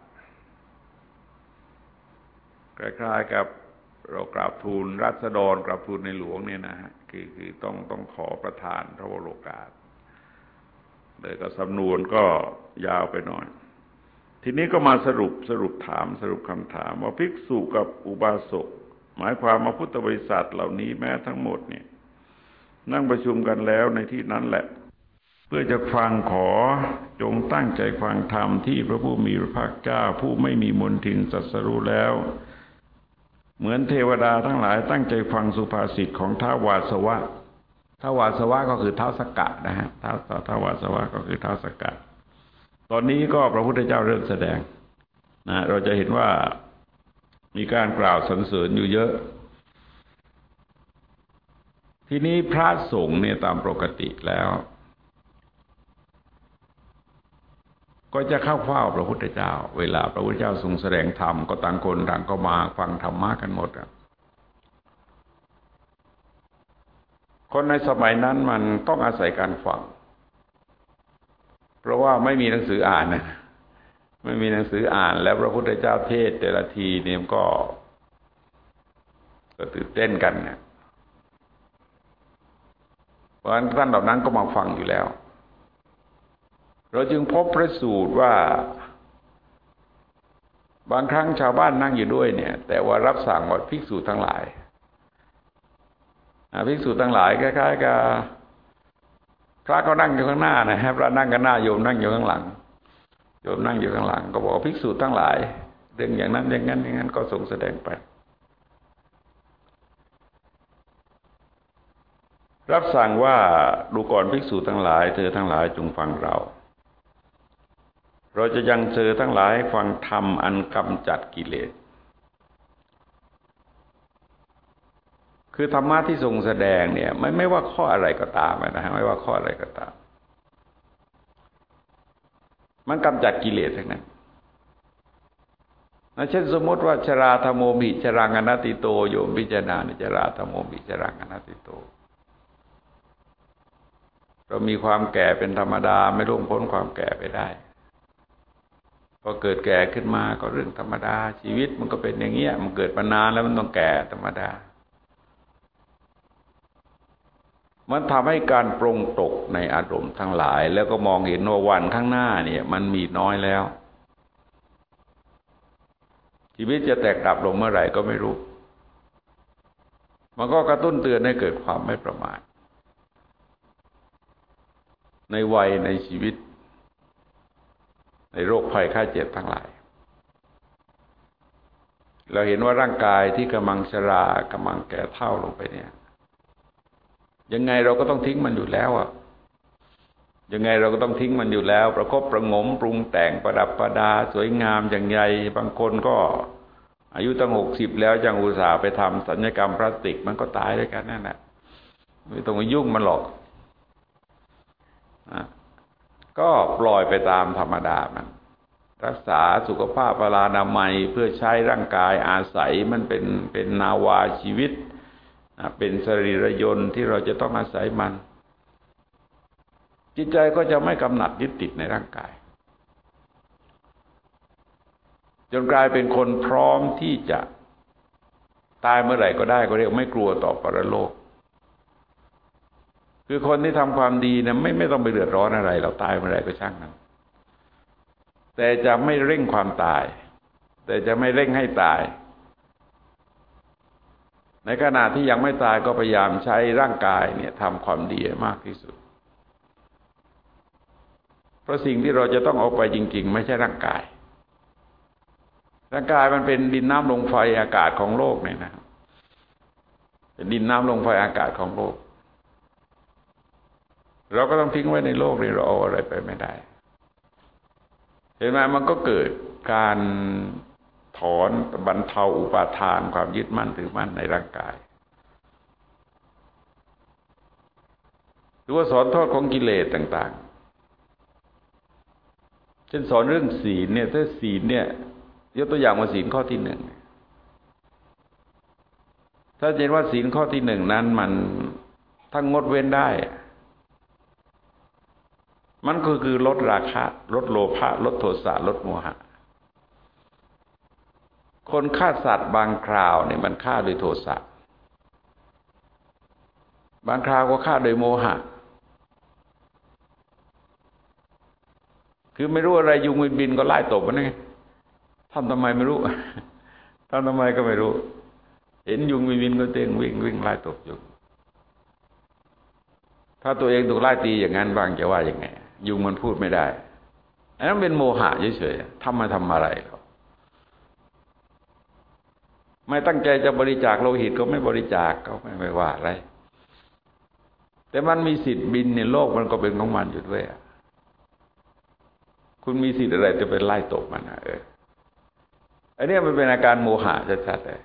คล้ายๆกับเรากราบทูลราษฎรกราบทูลในหลวงเนี่ยนะฮะคือคือต้องต้องขอประทานพระวโรกาสเลยก็สำนวนก็ยาวไปหน่อยทีนี้ก็มาสรุปสรุปถามสรุปคำถามว่าภิกษุกับอุบาสกหมายความว่าพุทธบริษัทเหล่านี้แม้ทั้งหมดเนี่ยนั่งประชุมกันแล้วในที่นั้นแหละเพื่อจะฟังขอจงตั้งใจฟังธรรมที่พระผู้มีพระภาคเจ้าผู้ไม่มีมนทินตรัสรู้แล้วเหมือนเทวดาทั้งหลายตั้งใจฟังสุภาษิตของท้าววาสวะท้าววาสวะก็คือท้าวสกะนะฮะท้าวท้าววาสวะก็คือท้าวสกะตอนนี้ก็พระพุทธเจ้าเริ่มแสดงนะเราจะเห็นว่ามีการกล่าวสรรเสริญอยู่เยอะทีนี้พระสงฆ์เนี่ยตามปกติแล้วก็จะเข้าเฝ้าพระพุทธเจ้าเวลาพระพุทธเจ้าทรงแสดงธรรมก็ต่างคนต่างก็มาฟังธรรมะกันหมดอ่ะคนในสมัยนั้นมันต้องอาศัยการฟังเพราะว่าไม่มีหนังสืออ่านนะไม่มีหนังสืออ่านแล้วพระพุทธเจ้าเทศแต่ละทีเนี่ยก็ก็ตื่นเต้นกันเนี่ยเพราะฉะนั้นท่านเหล่านั้นก็มาฟังอยู่แล้วเราจึงพบพระสูตรว่าบางครั้งชาวบ้านนั่งอยู่ด้วยเนี่ยแต่ว่ารับสั่งว่าภิกษุทั้งหลายภิกษุทั้งหลายคล้ายๆกับพระก็นั่งอยู่ข้างหน้านะฮะพระนั่งกันหน้าโยมนั่งอยู่ข้างหลังโยมนั่งอยู่ข้างหลังก็บอกภิกษุทั้งหลายเรื่องอย่างนั้นอย่างนั้นอย่างนั้นก็ทรงแสดงไปรับสั่งว่าดูก่อนภิกษุทั้งหลายเธอทั้งหลายจงฟังเราเราจะยังเธอทั้งหลายฟังธรรมอันกำจัดกิเลสคือธรรมะที่ทรงแสดงเนี่ยไม่ไม่ว่าข้ออะไรก็ตามนะฮะไม่ว่าข้ออะไรก็ตามมันกำจัดกิเลสทั้งนั้นนะเช่นสมมติว่าชราธรรมโมมิชรังอนัตติโตโยมพิจารณาในชราธรรมโมมิชรังอนัตติโตเรามีความแก่เป็นธรรมดาไม่ล่วงพ้นความแก่ไปได้พอเกิดแก่ขึ้นมาก็เรื่องธรรมดาชีวิตมันก็เป็นอย่างเงี้ยมันเกิดมานานแล้วมันต้องแก่ธรรมดามันทำให้การปรงตกในอารมณ์ทั้งหลายแล้วก็มองเห็นว่าวันข้างหน้าเนี่ยมันมีน้อยแล้วชีวิตจะแตกดับลงเมื่อไหร่ก็ไม่รู้มันก็กระตุ้นเตือนให้เกิดความไม่ประมาทในวัยในชีวิตในโรคภัยไข้เจ็บทั้งหลายเราเห็นว่าร่างกายที่กำลังชรากำลังแก่เฒ่าลงไปเนี่ยยังไงเราก็ต้องทิ้งมันอยู่แล้วอ่ะยังไงเราก็ต้องทิ้งมันอยู่แล้วประคบประงมปรุงแต่งประดับประดาสวยงามอย่างไรบางคนก็อายุตั้งหกสิบแล้วยังอุตส่าห์ไปทำศัลยกรรมพลาสติกมันก็ตายด้วยกันนั่นแหละไม่ต้องไปยุ่งมันหรอกก็ปล่อยไปตามธรรมดามันรักษาสุขภาพพลานามัยเพื่อใช้ร่างกายอาศัยมันเป็นเป็นนาวาชีวิตเป็นสรีระยนต์ที่เราจะต้องอาศัยมันจิตใจก็จะไม่กำหนัดยึดติดในร่างกายจนกลายเป็นคนพร้อมที่จะตายเมื่อไหร่ก็ได้ก็เรียกไม่กลัวต่อปรโลกคือคนที่ทำความดีนะไม่ไม่ต้องไปเดือดร้อนอะไรเราตายเมื่อไหร่ก็ช่างนั้นแต่จะไม่เร่งความตายแต่จะไม่เร่งให้ตายในขณะที่ยังไม่ตายก็พยายามใช้ร่างกายเนี่ยทำความดีให้มากที่สุดเพราะสิ่งที่เราจะต้องเอาไปจริงๆไม่ใช่ร่างกายร่างกายมันเป็นดินน้ำลมไฟอากาศของโลกเนี่ยนะเป็นดินน้ำลมไฟอากาศของโลกเราก็ต้องทิ้งไว้ในโลกนี้เราเอาอะไรไปไม่ได้เห็นไหมมันก็เกิดการถอนบรรเทาอุปาทานความยึดมั่นถือมั่นในร่างกายหรือว่าสอนโทษของกิเลสต่างๆเช่นสอนเรื่องศีลเนี่ยถ้าศีลเนี่ยยกตัวอย่างว่าศีลข้อที่หนึ่งถ้าเห็นว่าศีลข้อที่หนึ่งนั้นมันทั้งงดเว้นได้มันก็คือลดราคะลดโลภะลดโทสะลดโมหะคนฆ่าสัตว์บางคราวเนี่ยมันฆ่าโดยโทสะบางคราวก็ฆ่าโดยโมหะคือไม่รู้อะไรยุงบินก็ไล่ตบมันไงทำทำไมไม่รู้ทำทำไมก็ไม่รู้เห็นยุงบินก็เต้นวิ่งวิ่งไล่ตบยุงถ้าตัวเองถูกไล่ตีอย่างนั้นบ้างจะว่ายังไงยุงมันพูดไม่ได้อันนั้นเป็นโมหะเฉยๆทำมาทำอะไรหรอกไม่ตั้งใจจะบริจาคโลหิตก็ไม่บริจาคก็ไม่ไม่ว่าอะไรแต่มันมีสิทธิ์บินในโลกมันก็เป็นของมันอยู่ด้วยคุณมีสิทธิ์อะไรจะไปไล่ตบมันนะเอออันนี้มันเป็นอาการโมหะชัดๆเลย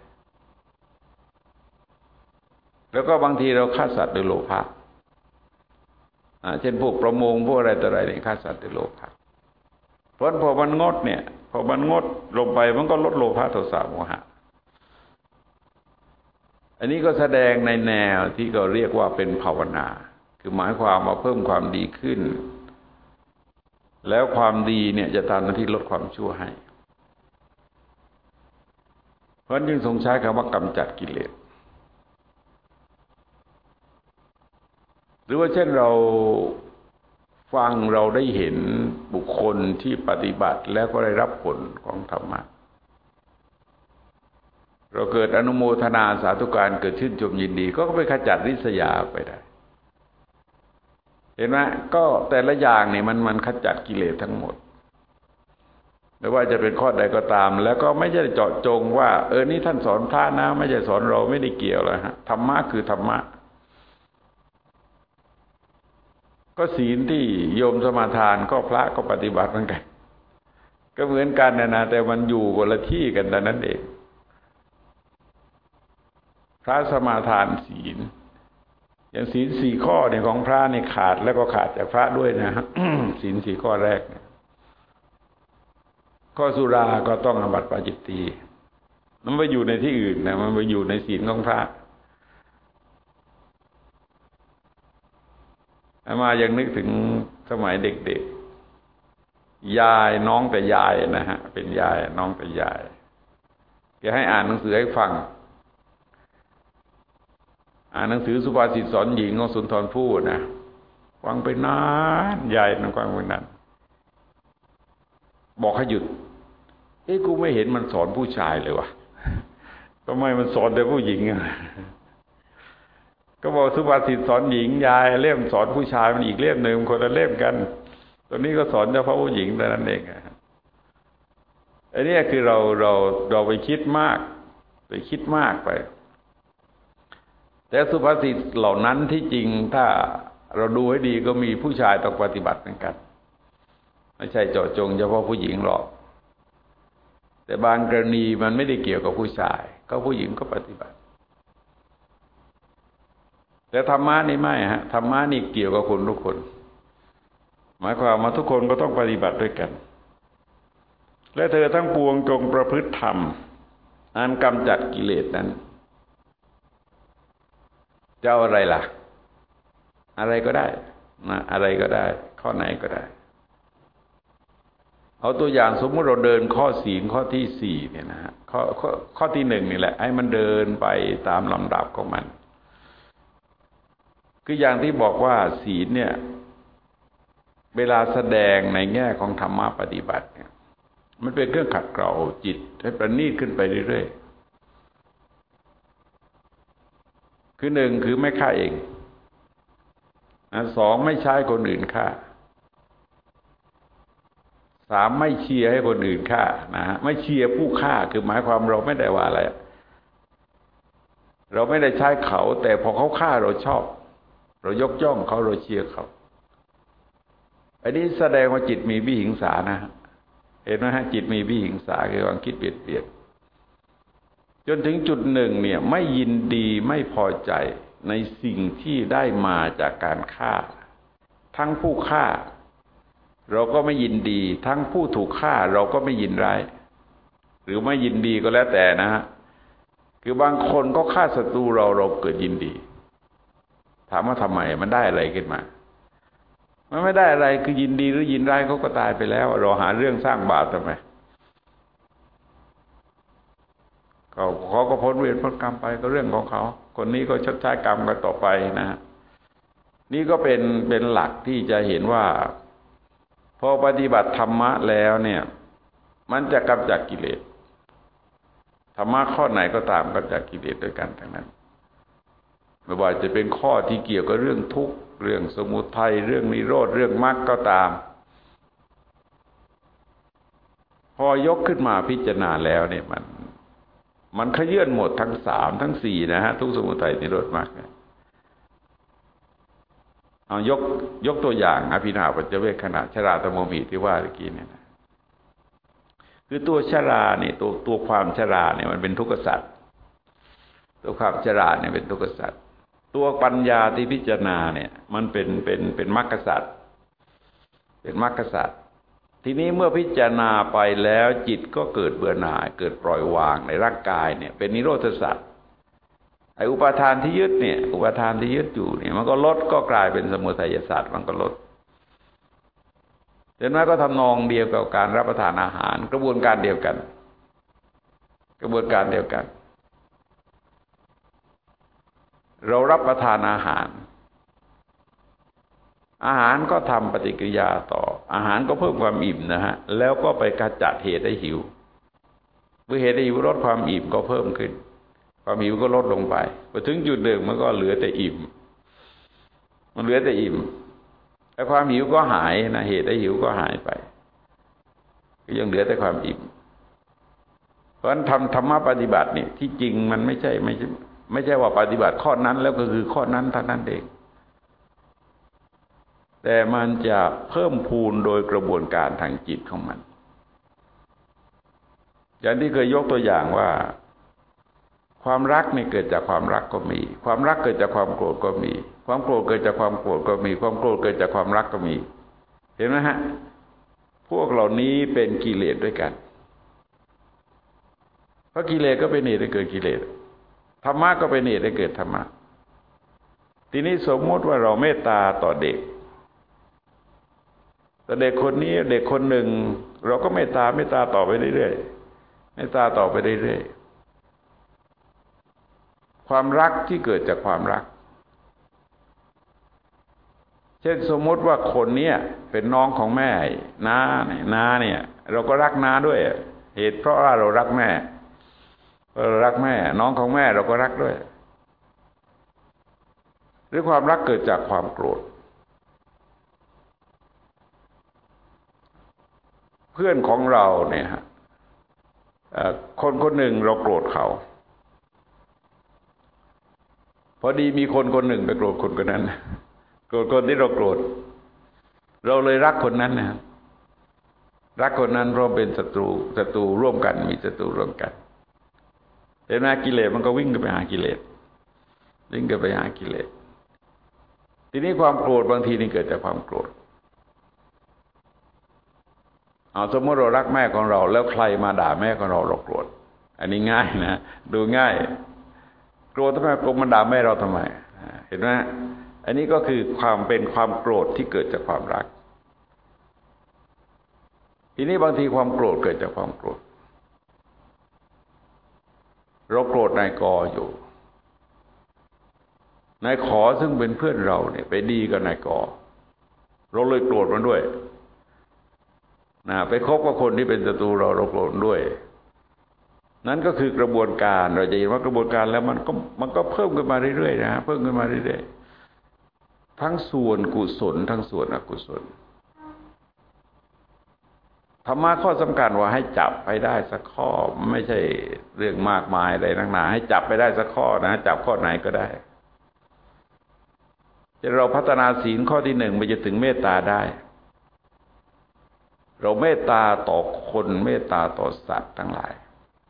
แล้วก็บางทีเราฆ่าสัตว์ด้วยโลภะเช่นพวกประมงพวกอะไรต่ออะไรเนี่ยฆ่าสัตว์ด้วยโลภะเพราะพอมันงดเนี่ยพอมันงดลงไปมันก็ลดโลภะโทสะโมหะอันนี้ก็แสดงในแนวที่เขาเรียกว่าเป็นภาวนาคือหมายความว่าเพิ่มความดีขึ้นแล้วความดีเนี่ยจะทำหน้าที่ลดความชั่วให้เพราะฉะนั้นจึงทรงใช้คำว่ากำจัดกิเลสหรือว่าเช่นเราฟังเราได้เห็นบุคคลที่ปฏิบัติแล้วก็ได้รับผลของธรรมะเราเกิดอนุโมทนาสาธุการเกิดชื่นชมยินดีก็ไปขจัดริษยาไปได้เห็นไหมก็แต่ละอย่างนี่มันมันขจัดกิเลสทั้งหมดไม่ว่าจะเป็นข้อใดก็ตามแล้วก็ไม่ใช่เจาะจงว่าเออนี่ท่านสอนพระนะไม่ใช่สอนเราไม่ได้เกี่ยวเลยฮะธรรมะคือธรรมะก็ศีลที่โยมสมาทานก็พระก็ปฏิบัติเหมือนกันก็เหมือนกันนะนะแต่มันอยู่คนละที่กันแต่นั้นเองพระสมาทานศีลอย่างศีลสี่ข้อเนี่ยของพระเนี่ยขาดแล้วก็ขาดจากพระด้วยนะฮะ ศีลสี่ข้อแรกเนี่ยข้อสุราก็ต้องอาบัติปาจิตตีมันไม่อยู่ในที่อื่นนะมันไปอยู่ในศีลของพระอามายังนึกถึงสมัยเด็กๆยายน้องแต่ยายนะฮะเป็นยายน้องแต่ยายแกให้อ่านหนังสือให้ฟังอ่านหนังสือสุภาษิตสอนหญิงของสุนทรภู่นะฟังไปนานยายนั่งฟังไปนานบอกให้หยุดเอ้กูไม่เห็นมันสอนผู้ชายเลยวะทำไมมันสอนแต่ผู้หญิงอ่ะก็บอกสุภาษิตสอนหญิงยายเล่มสอนผู้ชายมันอีกเล่มหนึ่งคนละเล่มกันตัวนี้ก็สอนเฉพาะผู้หญิงแต่นั้นเองอันนี้คือเราเราเราไปคิดมากไปคิดมากไปแต่สุภาษิตเหล่านั้นที่จริงถ้าเราดูให้ดีก็มีผู้ชายต้องปฏิบัติเหมือนกันไม่ใช่เจาะจงเฉพาะผู้หญิงหรอกแต่บางกรณีมันไม่ได้เกี่ยวกับผู้ชายก็ผู้หญิงก็ปฏิบัติแต่ธรรมะนี่ไม่ฮะธรรมะนี่เกี่ยวกับคนทุกคนหมายความว่าทุกคนก็ต้องปฏิบัติด้วยกันและเธอทั้งปวงจงประพฤติธรรมอันกำจัดกิเลสนั้นจะเอาอะไรล่ะอะไรก็ได้นะอะไรก็ได้ข้อไหนก็ได้เอาตัวอย่างสมมติเราเดินข้อศีลข้อที่สี่เนี่ยนะฮะข้อข้อข้อที่หนึ่งนี่แหละให้มันเดินไปตามลำดับของมันคืออย่างที่บอกว่าศีลเนี่ยเวลาแสดงในแง่ของธรรมะปฏิบัติเนี่ยมันเป็นเครื่องขัดเกลาจิตให้ประณีตขึ้นไปเรื่อยๆคือหนึ่งคือไม่ฆ่าเองนะสองไม่ใช้คนอื่นฆ่าสามไม่เชียร์ให้คนอื่นฆ่านะฮะไม่เชียร์ผู้ฆ่าคือหมายความเราไม่ได้ว่าอะไรเราไม่ได้ใช้เขาแต่พอเขาฆ่าเราชอบเรายกย่องเขาเราเชียร์เขาอันนี้แสดงว่าจิตมีวิหิงสานะเห็นไหมฮะจิตมีวิหิงสาคือความคิดเบียดเบียนจนถึงจุดหนึ่งเนี่ยไม่ยินดีไม่พอใจในสิ่งที่ได้มาจากการฆ่าทั้งผู้ฆ่าเราก็ไม่ยินดีทั้งผู้ถูกฆ่าเราก็ไม่ยินร้ายหรือไม่ยินดีก็แล้วแต่นะฮะคือบางคนก็ฆ่าศัตรูเราเราเกิดยินดีถามว่าทำไมมันได้อะไรขึ้นมามันไม่ได้อะไรคือยินดีหรือยินร้ายเขาก็ตายไปแล้วเราหาเรื่องสร้างบาปทำไมเขาเขาก็พ้นเวรพ้นกรรมไปก็เรื่องของเขาคนนี้ก็ชดใช้กรรมกันต่อไปนะฮะนี่ก็เป็นเป็นหลักที่จะเห็นว่าพอปฏิบัติธรรมะแล้วเนี่ยมันจะกำจัดกิเลสธรรมะข้อไหนก็ตามกำจัดกิเลสด้วยกันทั้งนั้นไม่ว่าจะเป็นข้อที่เกี่ยวกับเรื่องทุกข์เรื่องสมุทัยเรื่องนิโรธเรื่องมรรคก็ตามพอยกขึ้นมาพิจารณาแล้วเนี่ยมันมันขยื่นหมดทั้งสามทั้งสี่นะฮะทุกข์สมุทัยนิโรธมรรคเอายกยกตัวอย่างอภินาปัจจเวคขณะชราตโมหิที่ว่าเมื่อกี้เนี่ยนะคือตัวชราเนี่ยตัวตัวความชราเนี่ยมันเป็นทุกขสัจตัวความชราเนี่ยเป็นทุกขสัจตัวปัญญาที่พิจารณาเนี่ยมันเป็นเป็นเป็นมรรคสัจเป็นมรรคสัจทีนี้เมื่อพิจารณาไปแล้วจิตก็เกิดเบื่อหน่ายเกิดปล่อยวางในร่างกายเนี่ยเป็นนิโรธสัจไอ้อุปาทานที่ยึดเนี่ยอุปาทานที่ยึดอยู่เนี่ยมันก็ลดก็กลายเป็นสมุทัยสัจมันก็ลดเห็นไหมก็ทำนองเดียวกับการรับประทานอาหารกระบวนการเดียวกันกระบวนการเดียวกันเรารับประทานอาหารอาหารก็ทำปฏิกิริยาต่ออาหารก็เพิ่มความอิ่มนะฮะแล้วก็ไปกระจัดเหตุให้หิวเมื่อเหตุให้หิวลดความอิ่มก็เพิ่มขึ้นความหิวก็ลดลงไปพอถึงจุดหนึ่งมันก็เหลือแต่อิ่มมันเหลือแต่อิ่มแต่ความหิวก็หายนะเหตุให้หิวก็หายไปก็ยังเหลือแต่ความอิ่มเพราะฉะนั้นทำธรรมะปฏิบัติเนี่ยที่จริงมันไม่ใช่ไม่ใช่ไม่ใช่ว่าปฏิบัติข้อนั้นแล้วก็คือข้อนั้นเท่านั้นเองแต่มันจะเพิ่มพูนโดยกระบวนการทางจิตของมันอย่างที่เคยยกตัวอย่างว่าความรักนี่เกิดจากความรักก็มีความรักเกิดจากความโกรธก็มีความโกรธเกิดจากความโกรธก็มีความโกรธเกิดจากความรักก็มีเห็นไหมฮะพวกเหล่านี้เป็นกิเลสด้วยกันเพราะกิเลสก็เป็นเหตุให้เกิดกิเลสธรรมะก็เป็นเหตุให้เกิดธรรมะทีนี้สมมติว่าเราเมตตาต่อเด็กแต่เด็กคนนี้เด็กคนหนึ่งเราก็เมตตาเมตตาต่อไปเรื่อยๆเมตตาต่อไปเรื่อยๆความรักที่เกิดจากความรักเช่นสมมติว่าคนเนี้ยเป็นน้องของแม่น้าเนี่ยน้าเนี่ยเราก็รักน้าด้วยเหตุเพราะว่าเรารักแม่เรารักแม่น้องของแม่เราก็รักด้วยหรือความรักเกิดจากความโกรธเพื่อนของเราเนี่ยฮะคนคนหนึ่งเราโกรธเขาพออดีมีคนคนหนึ่งไปโกรธคนคนนั้นโกรธคนที่เราโกรธเราเลยรักคนนั้นนะครับรักคนนั้นเพราะเป็นศัตรูศัตรูร่วมกันมีศัตรูร่วมกันเห็นไหมกิเลสมันก็วิ่งกันไปหากิเลสวิ่งกันไปหากิเลสทีนี้ความโกรธบางทีนี่เกิดจากความโกรธเอาสมมติเรารักแม่ของเราแล้วใครมาด่าแม่ของเราเราโกรธอันนี้ง่ายนะดูง่ายโกรธทำไมโกรธมันด่าแม่เราทำไมเห็นไหมอันนี้ก็คือความเป็นความโกรธที่เกิดจากความรักทีนี้บางทีความโกรธเกิดจากความโกรธเราโกรธนายกออยู่นายขอซึ่งเป็นเพื่อนเราเนี่ยไปดีกับนายกอเราเลยโกรธมันด้วยนะไปคบกับคนที่เป็นศัตรูเราเราโกรธด้วยนั่นก็คือกระบวนการเราจะเห็นว่ากระบวนการแล้วมันก็มันก็เพิ่มขึ้นมาเรื่อยๆนะเพิ่มขึ้นมาเรื่อยๆทั้งส่วนกุศลทั้งส่วนอกุศลธรรมะข้อสำคัญว่าให้จับไปได้สักข้อไม่ใช่เรื่องมากมายอะไรนักหนาให้จับไปได้สักข้อนะจับข้อไหนก็ได้จะเราพัฒนาศีลข้อที่หนึ่งไปจะถึงเมตตาได้เราเมตตาต่อคนเมตตาต่อสัตว์ทั้งหลาย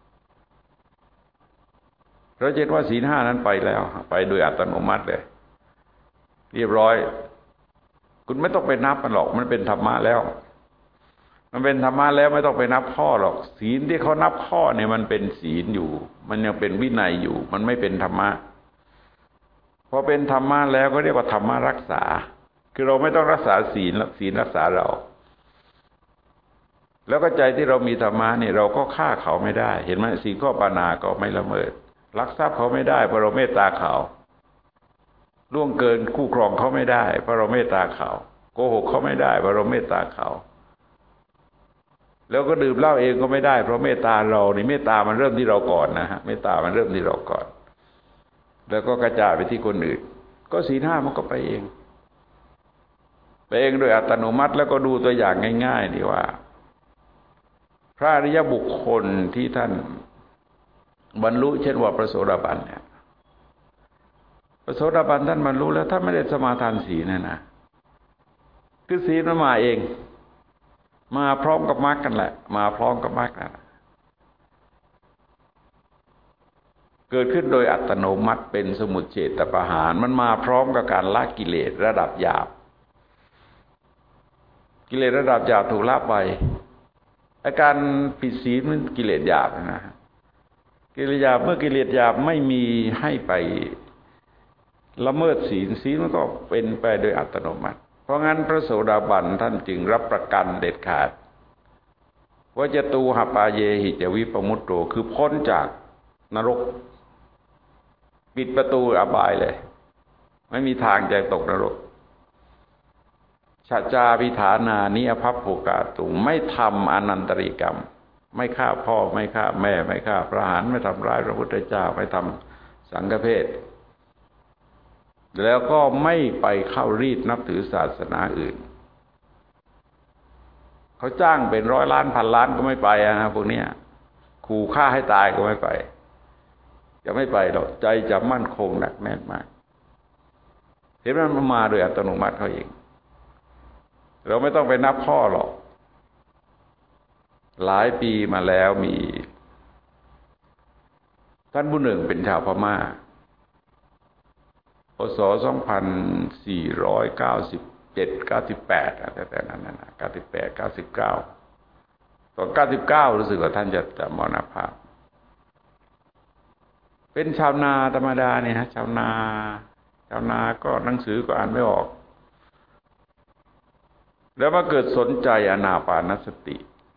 เราเห็นว่าศีลห้านั้นไปแล้วไปโดยอัตโนมัติเลยเรียบร้อยคุณไม่ต้องไปนับมันหรอกมันเป็นธรรมะแล้วมันเป็นธรรมะแล้วไม่ต้องไปนับข้อหรอกศีลที่เขานับข้อเนี่ยมันเป็นศีลอยู่มันยังเป็นวินัยอยู่มันไม่เป็นธรรมะพอเป็นธรรมะแล้วก็เรียกว่าธรรมะรักษาคือเราไม่ต้องรักษาศีลศีลรักษาเราแล้วก็ใจที่เรามีธรรมะเนี่ยเราก็ฆ่าเขาไม่ได้เห็นไหมศีลข้อปานาก็ไม่ละเมิดลักทรัพย์เขาไม่ได้เพราะเราเมตตาเขาล่วงเกินคู่ครองเขาไม่ได้เพราะเราเมตตาเขาโกหกเขาไม่ได้เพราะเราเมตตาเขาแล้วก็ดื่มเหล้าเองก็ไม่ได้เพราะเมตตาเรานี่เมตตามันเริ่มที่เราก่อนนะฮะเมตตามันเริ่มที่เราก่อนแล้วก็กระจายไปที่คนอื่นก็ศีลห้ามันก็ไปเองไปเองโดยอัตโนมัติแล้วก็ดูตัวอย่างง่ายๆดีว่าพระอริยบุคคลที่ท่านบรรลุเช่นว่าพระโสดาบันเนี่ยพระโสดาบันท่านบรรลุแล้วท่านไม่ได้สมาทานศีลนะนะคือศีลมันมาเองมาพร้อมกับมรรคกันแหละมาพร้อมกับมรรคนั่นเกิดขึ้นโดยอัตโนมัติเป็นสมุจเฉทประหารมันมาพร้อมกับการละกิเลสระดับหยาบกิเลสระดับหยาบถูกละไปอาการผิดศีลมันกิเลสหยาบนะกิเลสหยาบเมื่อกิเลสหยาบไม่มีให้ไปละเมิดศีลศีลมันก็เป็นไปโดยอัตโนมัติเพราะงั้นพระโสดาบันท่านจึงรับประกันเด็ดขาดว่าจะตูหปาเยหิจวิปมุตโตคือพ้นจากนรกปิดประตูอบายเลยไม่มีทางจะตกนรกชาจาพิฐานานิอภัพโภกาตุไม่ทำอนันตริกรรมไม่ฆ่าพ่อไม่ฆ่าแม่ไม่ฆ่าประหารไม่ทำร้ายพระพุทธเจ้าไม่ทำสังฆเพศแล้วก็ไม่ไปเข้ารีดนับถือศาสนาอื่นเขาจ้างเป็นร้อยล้านพันล้านก็ไม่ไปนะพวกนี้ขู่ฆ่าให้ตายก็ไม่ไปจะไม่ไปหรอกใจจะมั่นคงหนักแน่นมากเห็นมันมาโดยอัตโนมัติเขาเองเราไม่ต้องไปนับข้อหรอกหลายปีมาแล้วมีท่านผู้หนึ่งเป็นชาวพม่าพ.ศ. สองพันสี่ร้อยเก้าสิบเจ็ด เก้าสิบแปดแต่แต่นั้นนะเก้าสิบแปด เก้าสิบเก้าตอนเก้าสิบเก้ารู้สึกว่าท่านจะจะมรณภาพเป็นชาวนาธรรมดาเนี่ยฮะชาวนาชาวนาก็หนังสือก็อ่านไม่ออกแล้วมาเกิดสนใจอานาปานสติ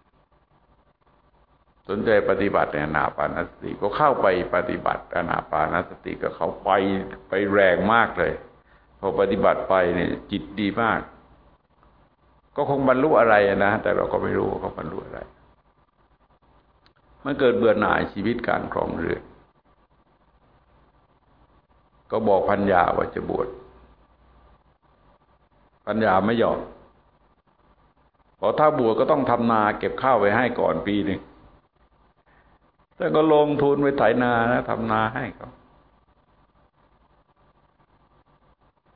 สนใจปฏิบัติในอานาปานสติก็เข้าไปปฏิบัติอานาปานสติก็เขาไปไปแรงมากเลยพอปฏิบัติไปเนี่ยจิตดีมากก็คงบรรลุอะไรนะแต่เราก็ไม่รู้ว่าเขาบรรลุอะไรมันเกิดเบื่อหน่ายชีวิตการครองเรือนก็บอกพัญญาว่าจะบวชพัญญาไม่ยอมพอถ้าบวชก็ต้องทำนาเก็บข้าวไว้ให้ก่อนปีหนึ่งแต่ก็ลงทุนไปไถนานะทำนาให้เขา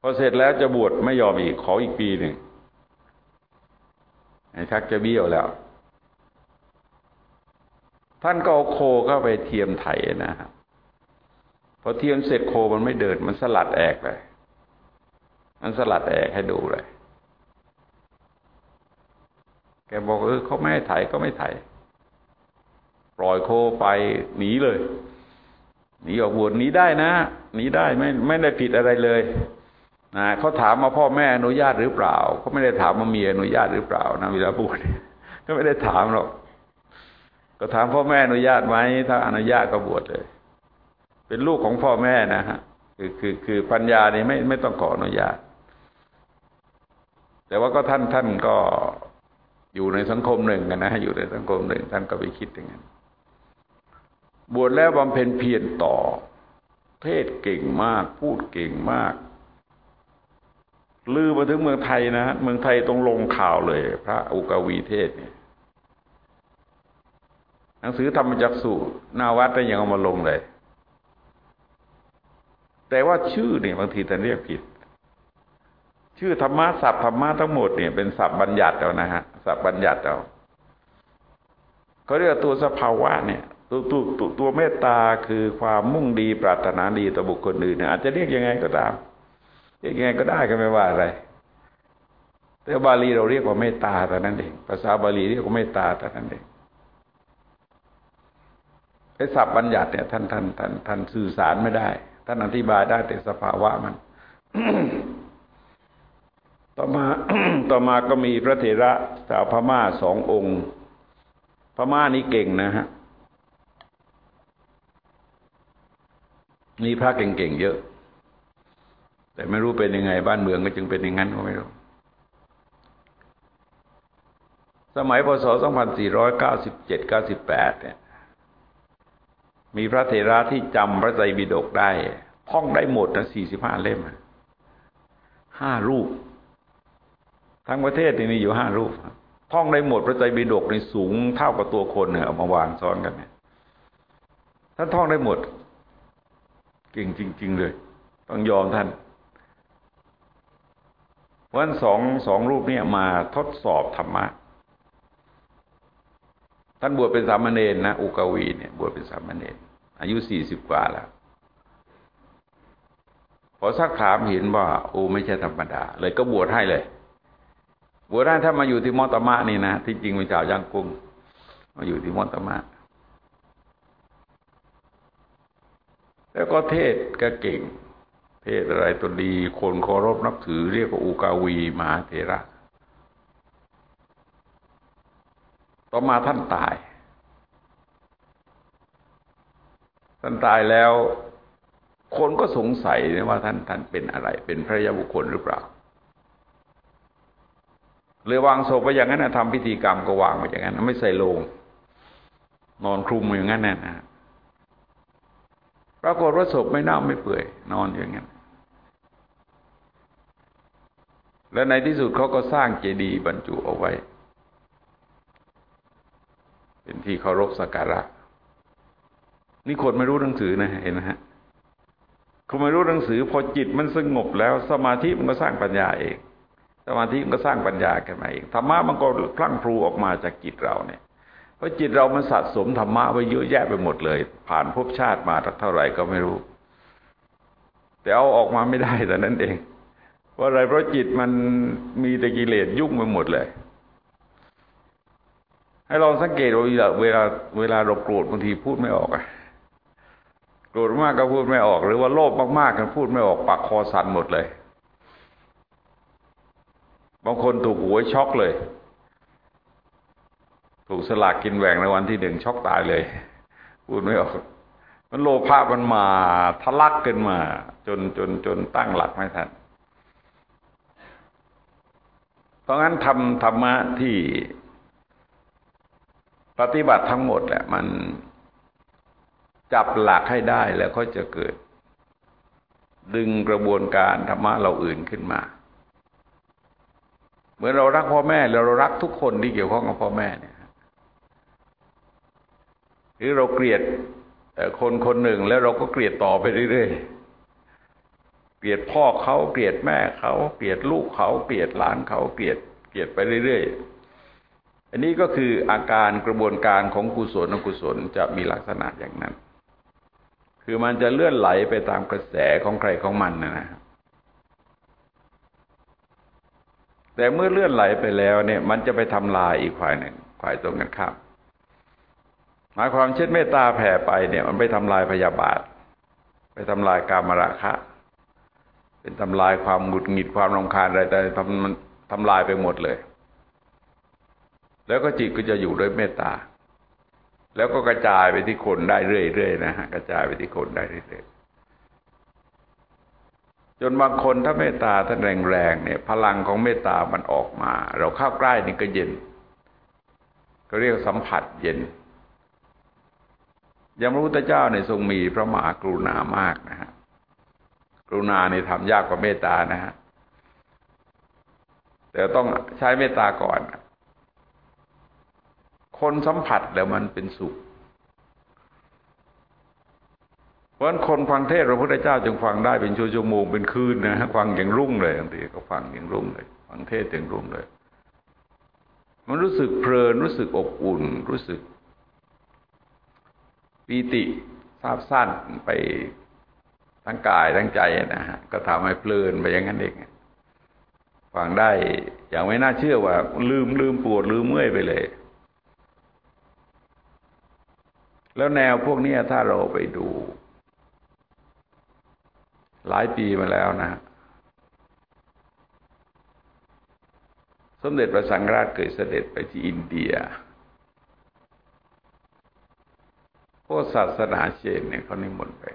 พอเสร็จแล้วจะบวชไม่ยอมอีกขออีกปีหนึ่งไอ้ชักจะเบี้ยวแล้วท่านก็เอาโคเข้าไปเทียมไถนะครับพอเทียมเสร็จโคมันไม่เดินมันสลัดแอกเลยมันสลัดแอกให้ดูเลยแกบอกเออเขาไม่ให้ไถก็ไม่ไถปล่อยโคไปหนีเลยหนีออกบวชหนีได้นะหนีได้ไม่ไม่ได้ผิดอะไรเลยนะเขาถามมาพ่อแม่อนุญาตหรือเปล่าเขาไม่ได้ถามมาเมียอนุญาตหรือเปล่านะเวลาบวชก็ไม่ได้ถามหรอกก็ถามพ่อแม่อนุญาตไหมถ้าอนุญาตก็บวชเลยเป็นลูกของพ่อแม่นะฮะคือคือคือปัญญานี่ไม่ไม่ต้องขออนุญาตแต่ว่าก็ท่านท่านก็อยู่ในสังคมหนึ่งกันนะอยู่ในสังคมหนึ่งท่านก็ไปคิดอย่างนั้นบวชแล้วบำเพ็ญเพียรต่อเทศเก่งมากพูดเก่งมากลือมาถึงเมืองไทยนะเมืองไทยต้องลงข่าวเลยพระอุกาวีเทศเนี่ยหนังสือธรรมจักสุหน้าวัดได้ยังเอามาลงเลยแต่ว่าชื่อเนี่ยบางทีท่านเรียกผิดชื่อธรรมะศัพท์ธรรมะทั้งหมดเนี่ยเป็นศัพท์บัญญัติเอานะฮะศัพท์บัญญัติเอาเขาเรียกตัวสภาวะเนี่ยตัวตัวตัวตัวเมตตาคือความมุ่งดีปรารถนาดีต่อบุคคลอื่นเนี่ยอาจจะเรียกยังไงก็ตามเรียกยังไงก็ได้ก็ไม่ว่าอะไรแต่บาลีเราเรียกว่าเมตตาแต่นั้นเองภาษาบาลีเรียกว่าเมตตาแต่นั้นเองไอ้ศัพท์บัญญัติเนี่ยท่านท่านท่านท่านสื่อสารไม่ได้ท่านอธิบายได้แต่สภาวะมัน ต่อมา ต่อมาก็มีพระเถระชาวพม่าสององค์พม่านี่เก่งนะฮะมีพระเก่งๆเยอะแต่ไม่รู้เป็นยังไงบ้านเมืองก็จึงเป็นอย่างนั้นก็ไม่รู้สมัยพ.ศ. สองพันสี่ร้อยเก้าสิบเจ็ด เก้าสิบแปดเนี่ยมีพระเถระที่จำพระไตรปิฎกได้ท่องได้หมดนะสี่สิบห้าเล่มห้ารูปทั้งประเทศนี่มีอยู่ห้ารูปท่องได้หมดพระไตรปิฎกในสูงเท่ากับตัวคนเนี่ยเอามาวางซ้อนกันเนี่ยท่านท่องได้หมดเก่งจริงๆเลยต้องยอมท่านวันสองสองรูปเนี่ยมาทดสอบธรรมะท่านบวชเป็นสามเณรนะอุกาวีเนี่ยบวชเป็นสามเณรอายุสี่สิบกว่าแล้วพอสักถามเห็นว่าโอ้ไม่ใช่ธรรมดาเลยก็บวชให้เลยบวชได้ถ้ามาอยู่ที่มอตมะนี่นะที่จริงเป็นชาวย่างกุ้งมาอยู่ที่มอตมะแล้วก็เทศก็เก่งเทศอะไรตัวดีคนเคารพนับถือเรียกว่าอุกาวีมหาเถระต่อมาท่านตายท่านตายแล้วคนก็สงสัยว่าท่านท่านเป็นอะไรเป็นพระยาบุคคลหรือเปล่าเลยวางศพไว้อย่างนั้นนะทำพิธีกรรมก็วางไว้อย่างนั้นไม่ใส่โลงนอนคลุมอย่างนั้นนะปรากฏว่าศพไม่เน่าไม่เปื่อยนอนอย่างนั้นแล้วในที่สุดเขาก็สร้างเจดีย์บรรจุเอาไว้เป็นที่เคารพสักการะนี่คนไม่รู้หนังสือนะเห็นไหมฮะคนไม่รู้หนังสือพอจิตมันสงบแล้วสมาธิมันก็สร้างปัญญาเองสมาธิมันก็สร้างปัญญาขึ้นมาเองธรรมะมันก็พลั่งพลูออกมาจากจิตเราเนี่ยเพราะจิตเรามันสะสมธรรมะไว้เยอะแยะไปหมดเลยผ่านภพชาติมาเท่าไหร่ก็ไม่รู้แต่เอาออกมาไม่ได้แต่นั้นเองเพราะอะไรเพราะจิตมันมีแต่กิเลสยุ่งไปหมดเลยให้ลองสังเกตว่าเวลาเวลาเราโกรธบางทีพูดไม่ออกอะโกรธมากก็พูดไม่ออกหรือว่าโลภมากๆก็พูดไม่ออกปากคอสั่นหมดเลยบางคนถูกหวยช็อกเลยถูกสลากกินแบ่งในวันที่หนึ่งช็อกตายเลยพูดไม่ออกมันโลภะมันมาทะลักขึ้นมาจนจนจนตั้งหลักไม่ทันเพราะงั้นทำธรรมะที่ปฏิบัติทั้งหมดแหละมันจับหลักให้ได้แล้วก็จะเกิดดึงกระบวนการธรรมะเราอื่นขึ้นมาเหมือนเรารักพ่อแม่แล้วเรารักทุกคนที่เกี่ยวข้องกับพ่อแม่เนี่ยหรือเราเกลียดคนคนหนึ่งแล้วเราก็เกลียดต่อไปเรื่อยๆเกลียดพ่อเขาเกลียดแม่เขาเกลียดลูกเขาเกลียดหลานเขาเกลียดเกลียดไปเรื่อยๆอันนี้ก็คืออาการกระบวนการของกุศลอกุศลจะมีลักษณะอย่างนั้นคือมันจะเลื่อนไหลไปตามกระแสของใครของมันนะครับแต่เมื่อเลื่อนไหลไปแล้วเนี่ยมันจะไปทำลายอีกฝ่ายหนึ่งฝ่ายตรงกันข้ามหมายความเช่นเมตตาแผ่ไปเนี่ยมันไปทำลายพยาบาทไปทำลายกามราคะเป็นทำลายความหงุดหงิดความรำคาญอะไรแต่ทำมันทำลายไปหมดเลยแล้วก็จิตก็จะอยู่ด้วยเมตตาแล้วก็กระจายไปที่คนได้เรื่อยๆนะฮะกระจายไปที่คนได้เรื่อยๆจนบางคนถ้าเมตตาท่านแรงๆเนี่ยพลังของเมตตามันออกมาเราเข้าใกล้นี่ก็เย็นก็เรียกสัมผัสเย็นอย่างพระพุทธเจ้าเนี่ยทรงมีพระมหากรุณามากนะฮะกรุณาเนี่ยทำยากกว่าเมตตานะฮะแต่ต้องใช้เมตตาก่อนคนสัมผัสแล้วมันเป็นสุขเพราะฉะนั้นคนฟังเทศน์พระพุทธเจ้าจึงฟังได้เป็นชั่วโมงเป็นคืนนะฮะฟังอย่างรุ่งเลยบางทีก็ฟังอย่างรุ่งเลยฟังเทศน์อย่างรุ่งเลยมันรู้สึกเพลินรู้สึกอบอุ่นรู้สึกปีติซาบซ่านไปทั้งกายทั้งใจนะฮะก็ทำให้เพลินไปอย่างนั้นเองฟังได้อย่างไม่น่าเชื่อว่าลืมลืมปวดลืมเมื่อยไปเลยแล้วแนวพวกนี้ถ้าเราไปดูหลายปีมาแล้วนะสมเด็จพระสังฆราชเคยเสด็จไปที่อินเดียพวกศาสนาเชนเนี่ยเขานิมนต์ไป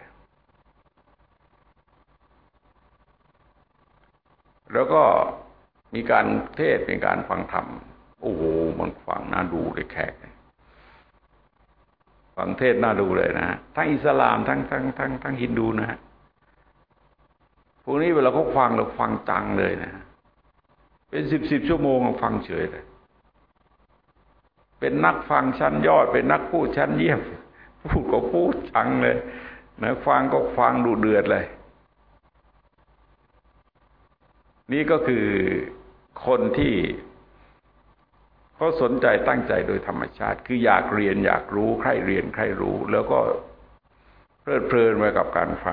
แล้วก็มีการเทศน์มีการฟังธรรมโอ้โหมันฟังน่าดูเลยแขกฟังเทศน์น่าดูเลยนะทั้งอิสลามทั้งทั้งทั้งทั้งฮินดูนะฮะพวกนี้เวลาเขาฟังเราฟังจังเลยนะเป็นสิบสิบชั่วโมงฟังเฉยเลยเป็นนักฟังชั้นยอดเป็นนักพูดชั้นเยี่ยมพูดก็พูดจังเลยนะฟังก็ฟังดูเดือดเลยนี่ก็คือคนที่เขาสนใจตั้งใจโดยธรรมชาติคืออยากเรียนอยากรู้ใคร่เรียนใคร่รู้แล้วก็เพลิดเพลินไปกับการฟัง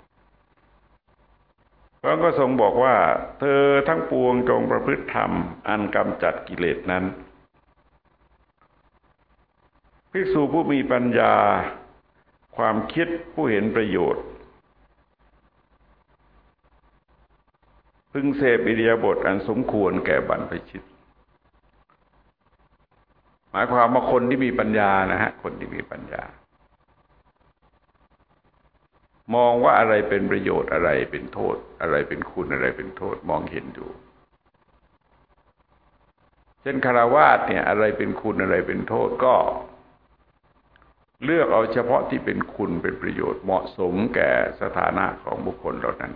พระก็ทรงบอกว่าเธอทั้งปวงจงประพฤติธรรมอันกำจัดกิเลสนั้นภิกษุผู้มีปัญญาความคิดผู้เห็นประโยชน์พึงเสพอิริยาบถอันสมควรแก่บรรพชิตหมายความว่าคนที่มีปัญญานะฮะคนที่มีปัญญามองว่าอะไรเป็นประโยชน์อะไรเป็นโทษอะไรเป็นคุณอะไรเป็นโทษมองเห็นอยู่เช่นฆราวาสเนี่ยอะไรเป็นคุณอะไรเป็นโทษก็เลือกเอาเฉพาะที่เป็นคุณเป็นประโยชน์เหมาะสมแก่สถานะของบุคคลเหล่านั้น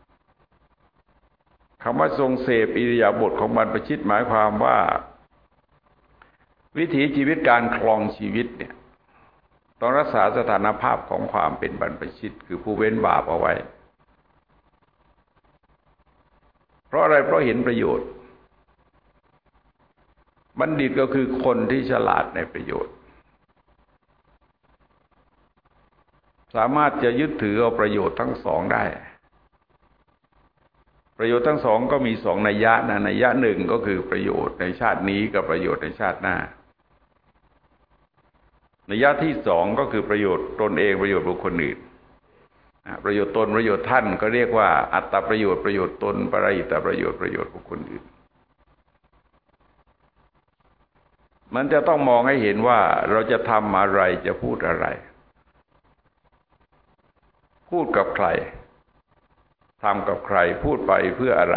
คำว่าทรงเสพอิริยาบถของบรรพชิตหมายความว่าวิถีชีวิตการครองชีวิตเนี่ยต้องรักษาสถานภาพของความเป็นบรรพชิตคือผู้เว้นบาปเอาไว้เพราะอะไรเพราะเห็นประโยชน์บัณฑิตก็คือคนที่ฉลาดในประโยชน์สามารถจะยึดถือเอาประโยชน์ทั้งสองได้ประโยชน์ทั้งสองก็มีสองนัยยะนะนัยยะหนึ่งก็คือประโยชน์ในชาตินี้กับประโยชน์ในชาติหน้านัยยะที่สองก็คือประโยชน์ตนเองประโยชน์บุคคลอื่นประโยชน์ตนประโยชน์ท่านก็เรียกว่าอัตตประโยชน์ประโยชน์ตนปรายิตประโยชน์ประโยชน์บุคคลอื่นมันจะต้องมองให้เห็นว่าเราจะทำอะไรจะพูดอะไรพูดกับใครทำกับใครพูดไปเพื่ออะไร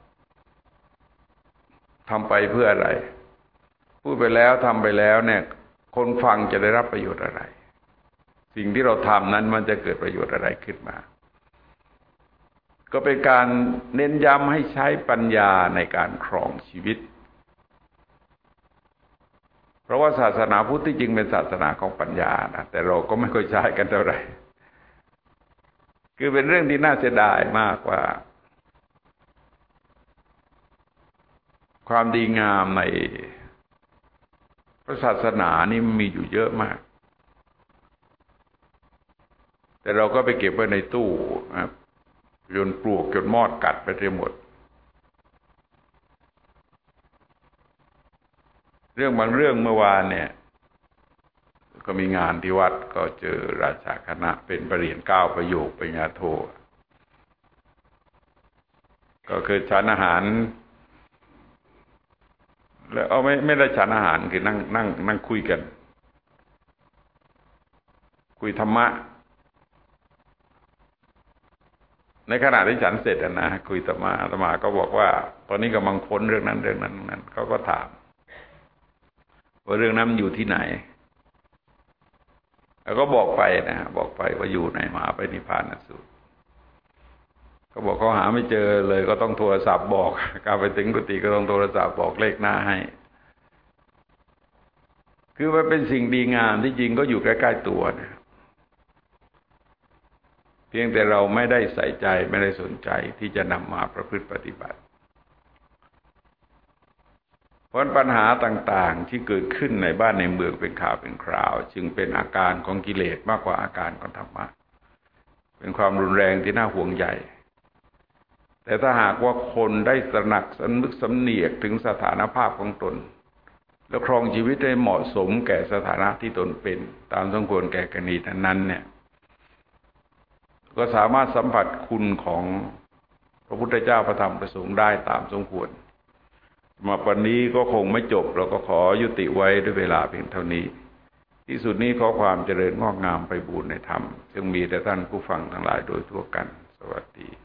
ทำไปเพื่ออะไรพูดไปแล้วทำไปแล้วเนี่ยคนฟังจะได้รับประโยชน์อะไรสิ่งที่เราทำนั้นมันจะเกิดประโยชน์อะไรขึ้นมาก็เป็นการเน้นย้ำให้ใช้ปัญญาในการครองชีวิตเพราะว่าศาสนาพุทธที่จริงเป็นศาสนาของปัญญานะแต่เราก็ไม่ค่อยใช้กันเท่าไหร่คือเป็นเรื่องที่น่าเสียดายมากว่าความดีงามในพระศาสนานี่มีอยู่เยอะมากแต่เราก็ไปเก็บไว้ในตู้จนปลวกจนมอดกัดไปหมดเรื่องบางเรื่องเมื่อวานเนี่ยก็มีงานที่วัดก็เจอราชาคณะเป็นประเหรียญเก้าประโยคปริญญาโทก็คือฉันอาหารแล้วเอาไม่ไม่ได้ฉันอาหารคือนั่งนั่งนั่งคุยกันคุยธรรมะในขณะที่ฉันเสร็จนะคุยธรรมะอาตมาก็บอกว่าตอนนี้กำลังค้นเรื่องนั้นเรื่องนั้นนั้นเขาก็ถามว่าเรื่องนั้นอยู่ที่ไหนแล้วก็บอกไปนะบอกไปว่าอยู่ในมหาปณิพพานสูตรก็บอกเขาหาไม่เจอเลยก็ต้องโทรศัพท์บอกการไปถึงกุฏิก็ต้องโทรศัพท์บอกเลขหน้าให้คือมันเป็นสิ่งดีงามที่จริงก็อยู่ใกล้ๆตัวนะเพียงแต่เราไม่ได้ใส่ใจไม่ได้สนใจที่จะนำมาประพฤติปฏิบัติเพราะปัญหาต่างๆที่เกิดขึ้นในบ้านในเมืองเป็นข่าวเป็นคราวจึงเป็นอาการของกิเลสมากกว่าอาการของธรรมะเป็นความรุนแรงที่น่าห่วงใยแต่ถ้าหากว่าคนได้ตระหนักสำนึกสำเนียกถึงสถานภาพของตนและครองชีวิตได้เหมาะสมแก่สถานะที่ตนเป็นตามสมควรแก่กรณีนั้นๆเนี่ยก็สามารถสัมผัสคุณของพระพุทธเจ้าพระธรรมพระสงฆ์ได้ตามสมควรมาวันนี้ก็คงไม่จบเราก็ขอยุติไว้ด้วยเวลาเพียงเท่านี้ที่สุดนี้ขอความเจริญงอกงามไปบูรณนธรรมจงมีแด่ท่านผู้ฟังทั้งหลายโดยทั่วกันสวัสดี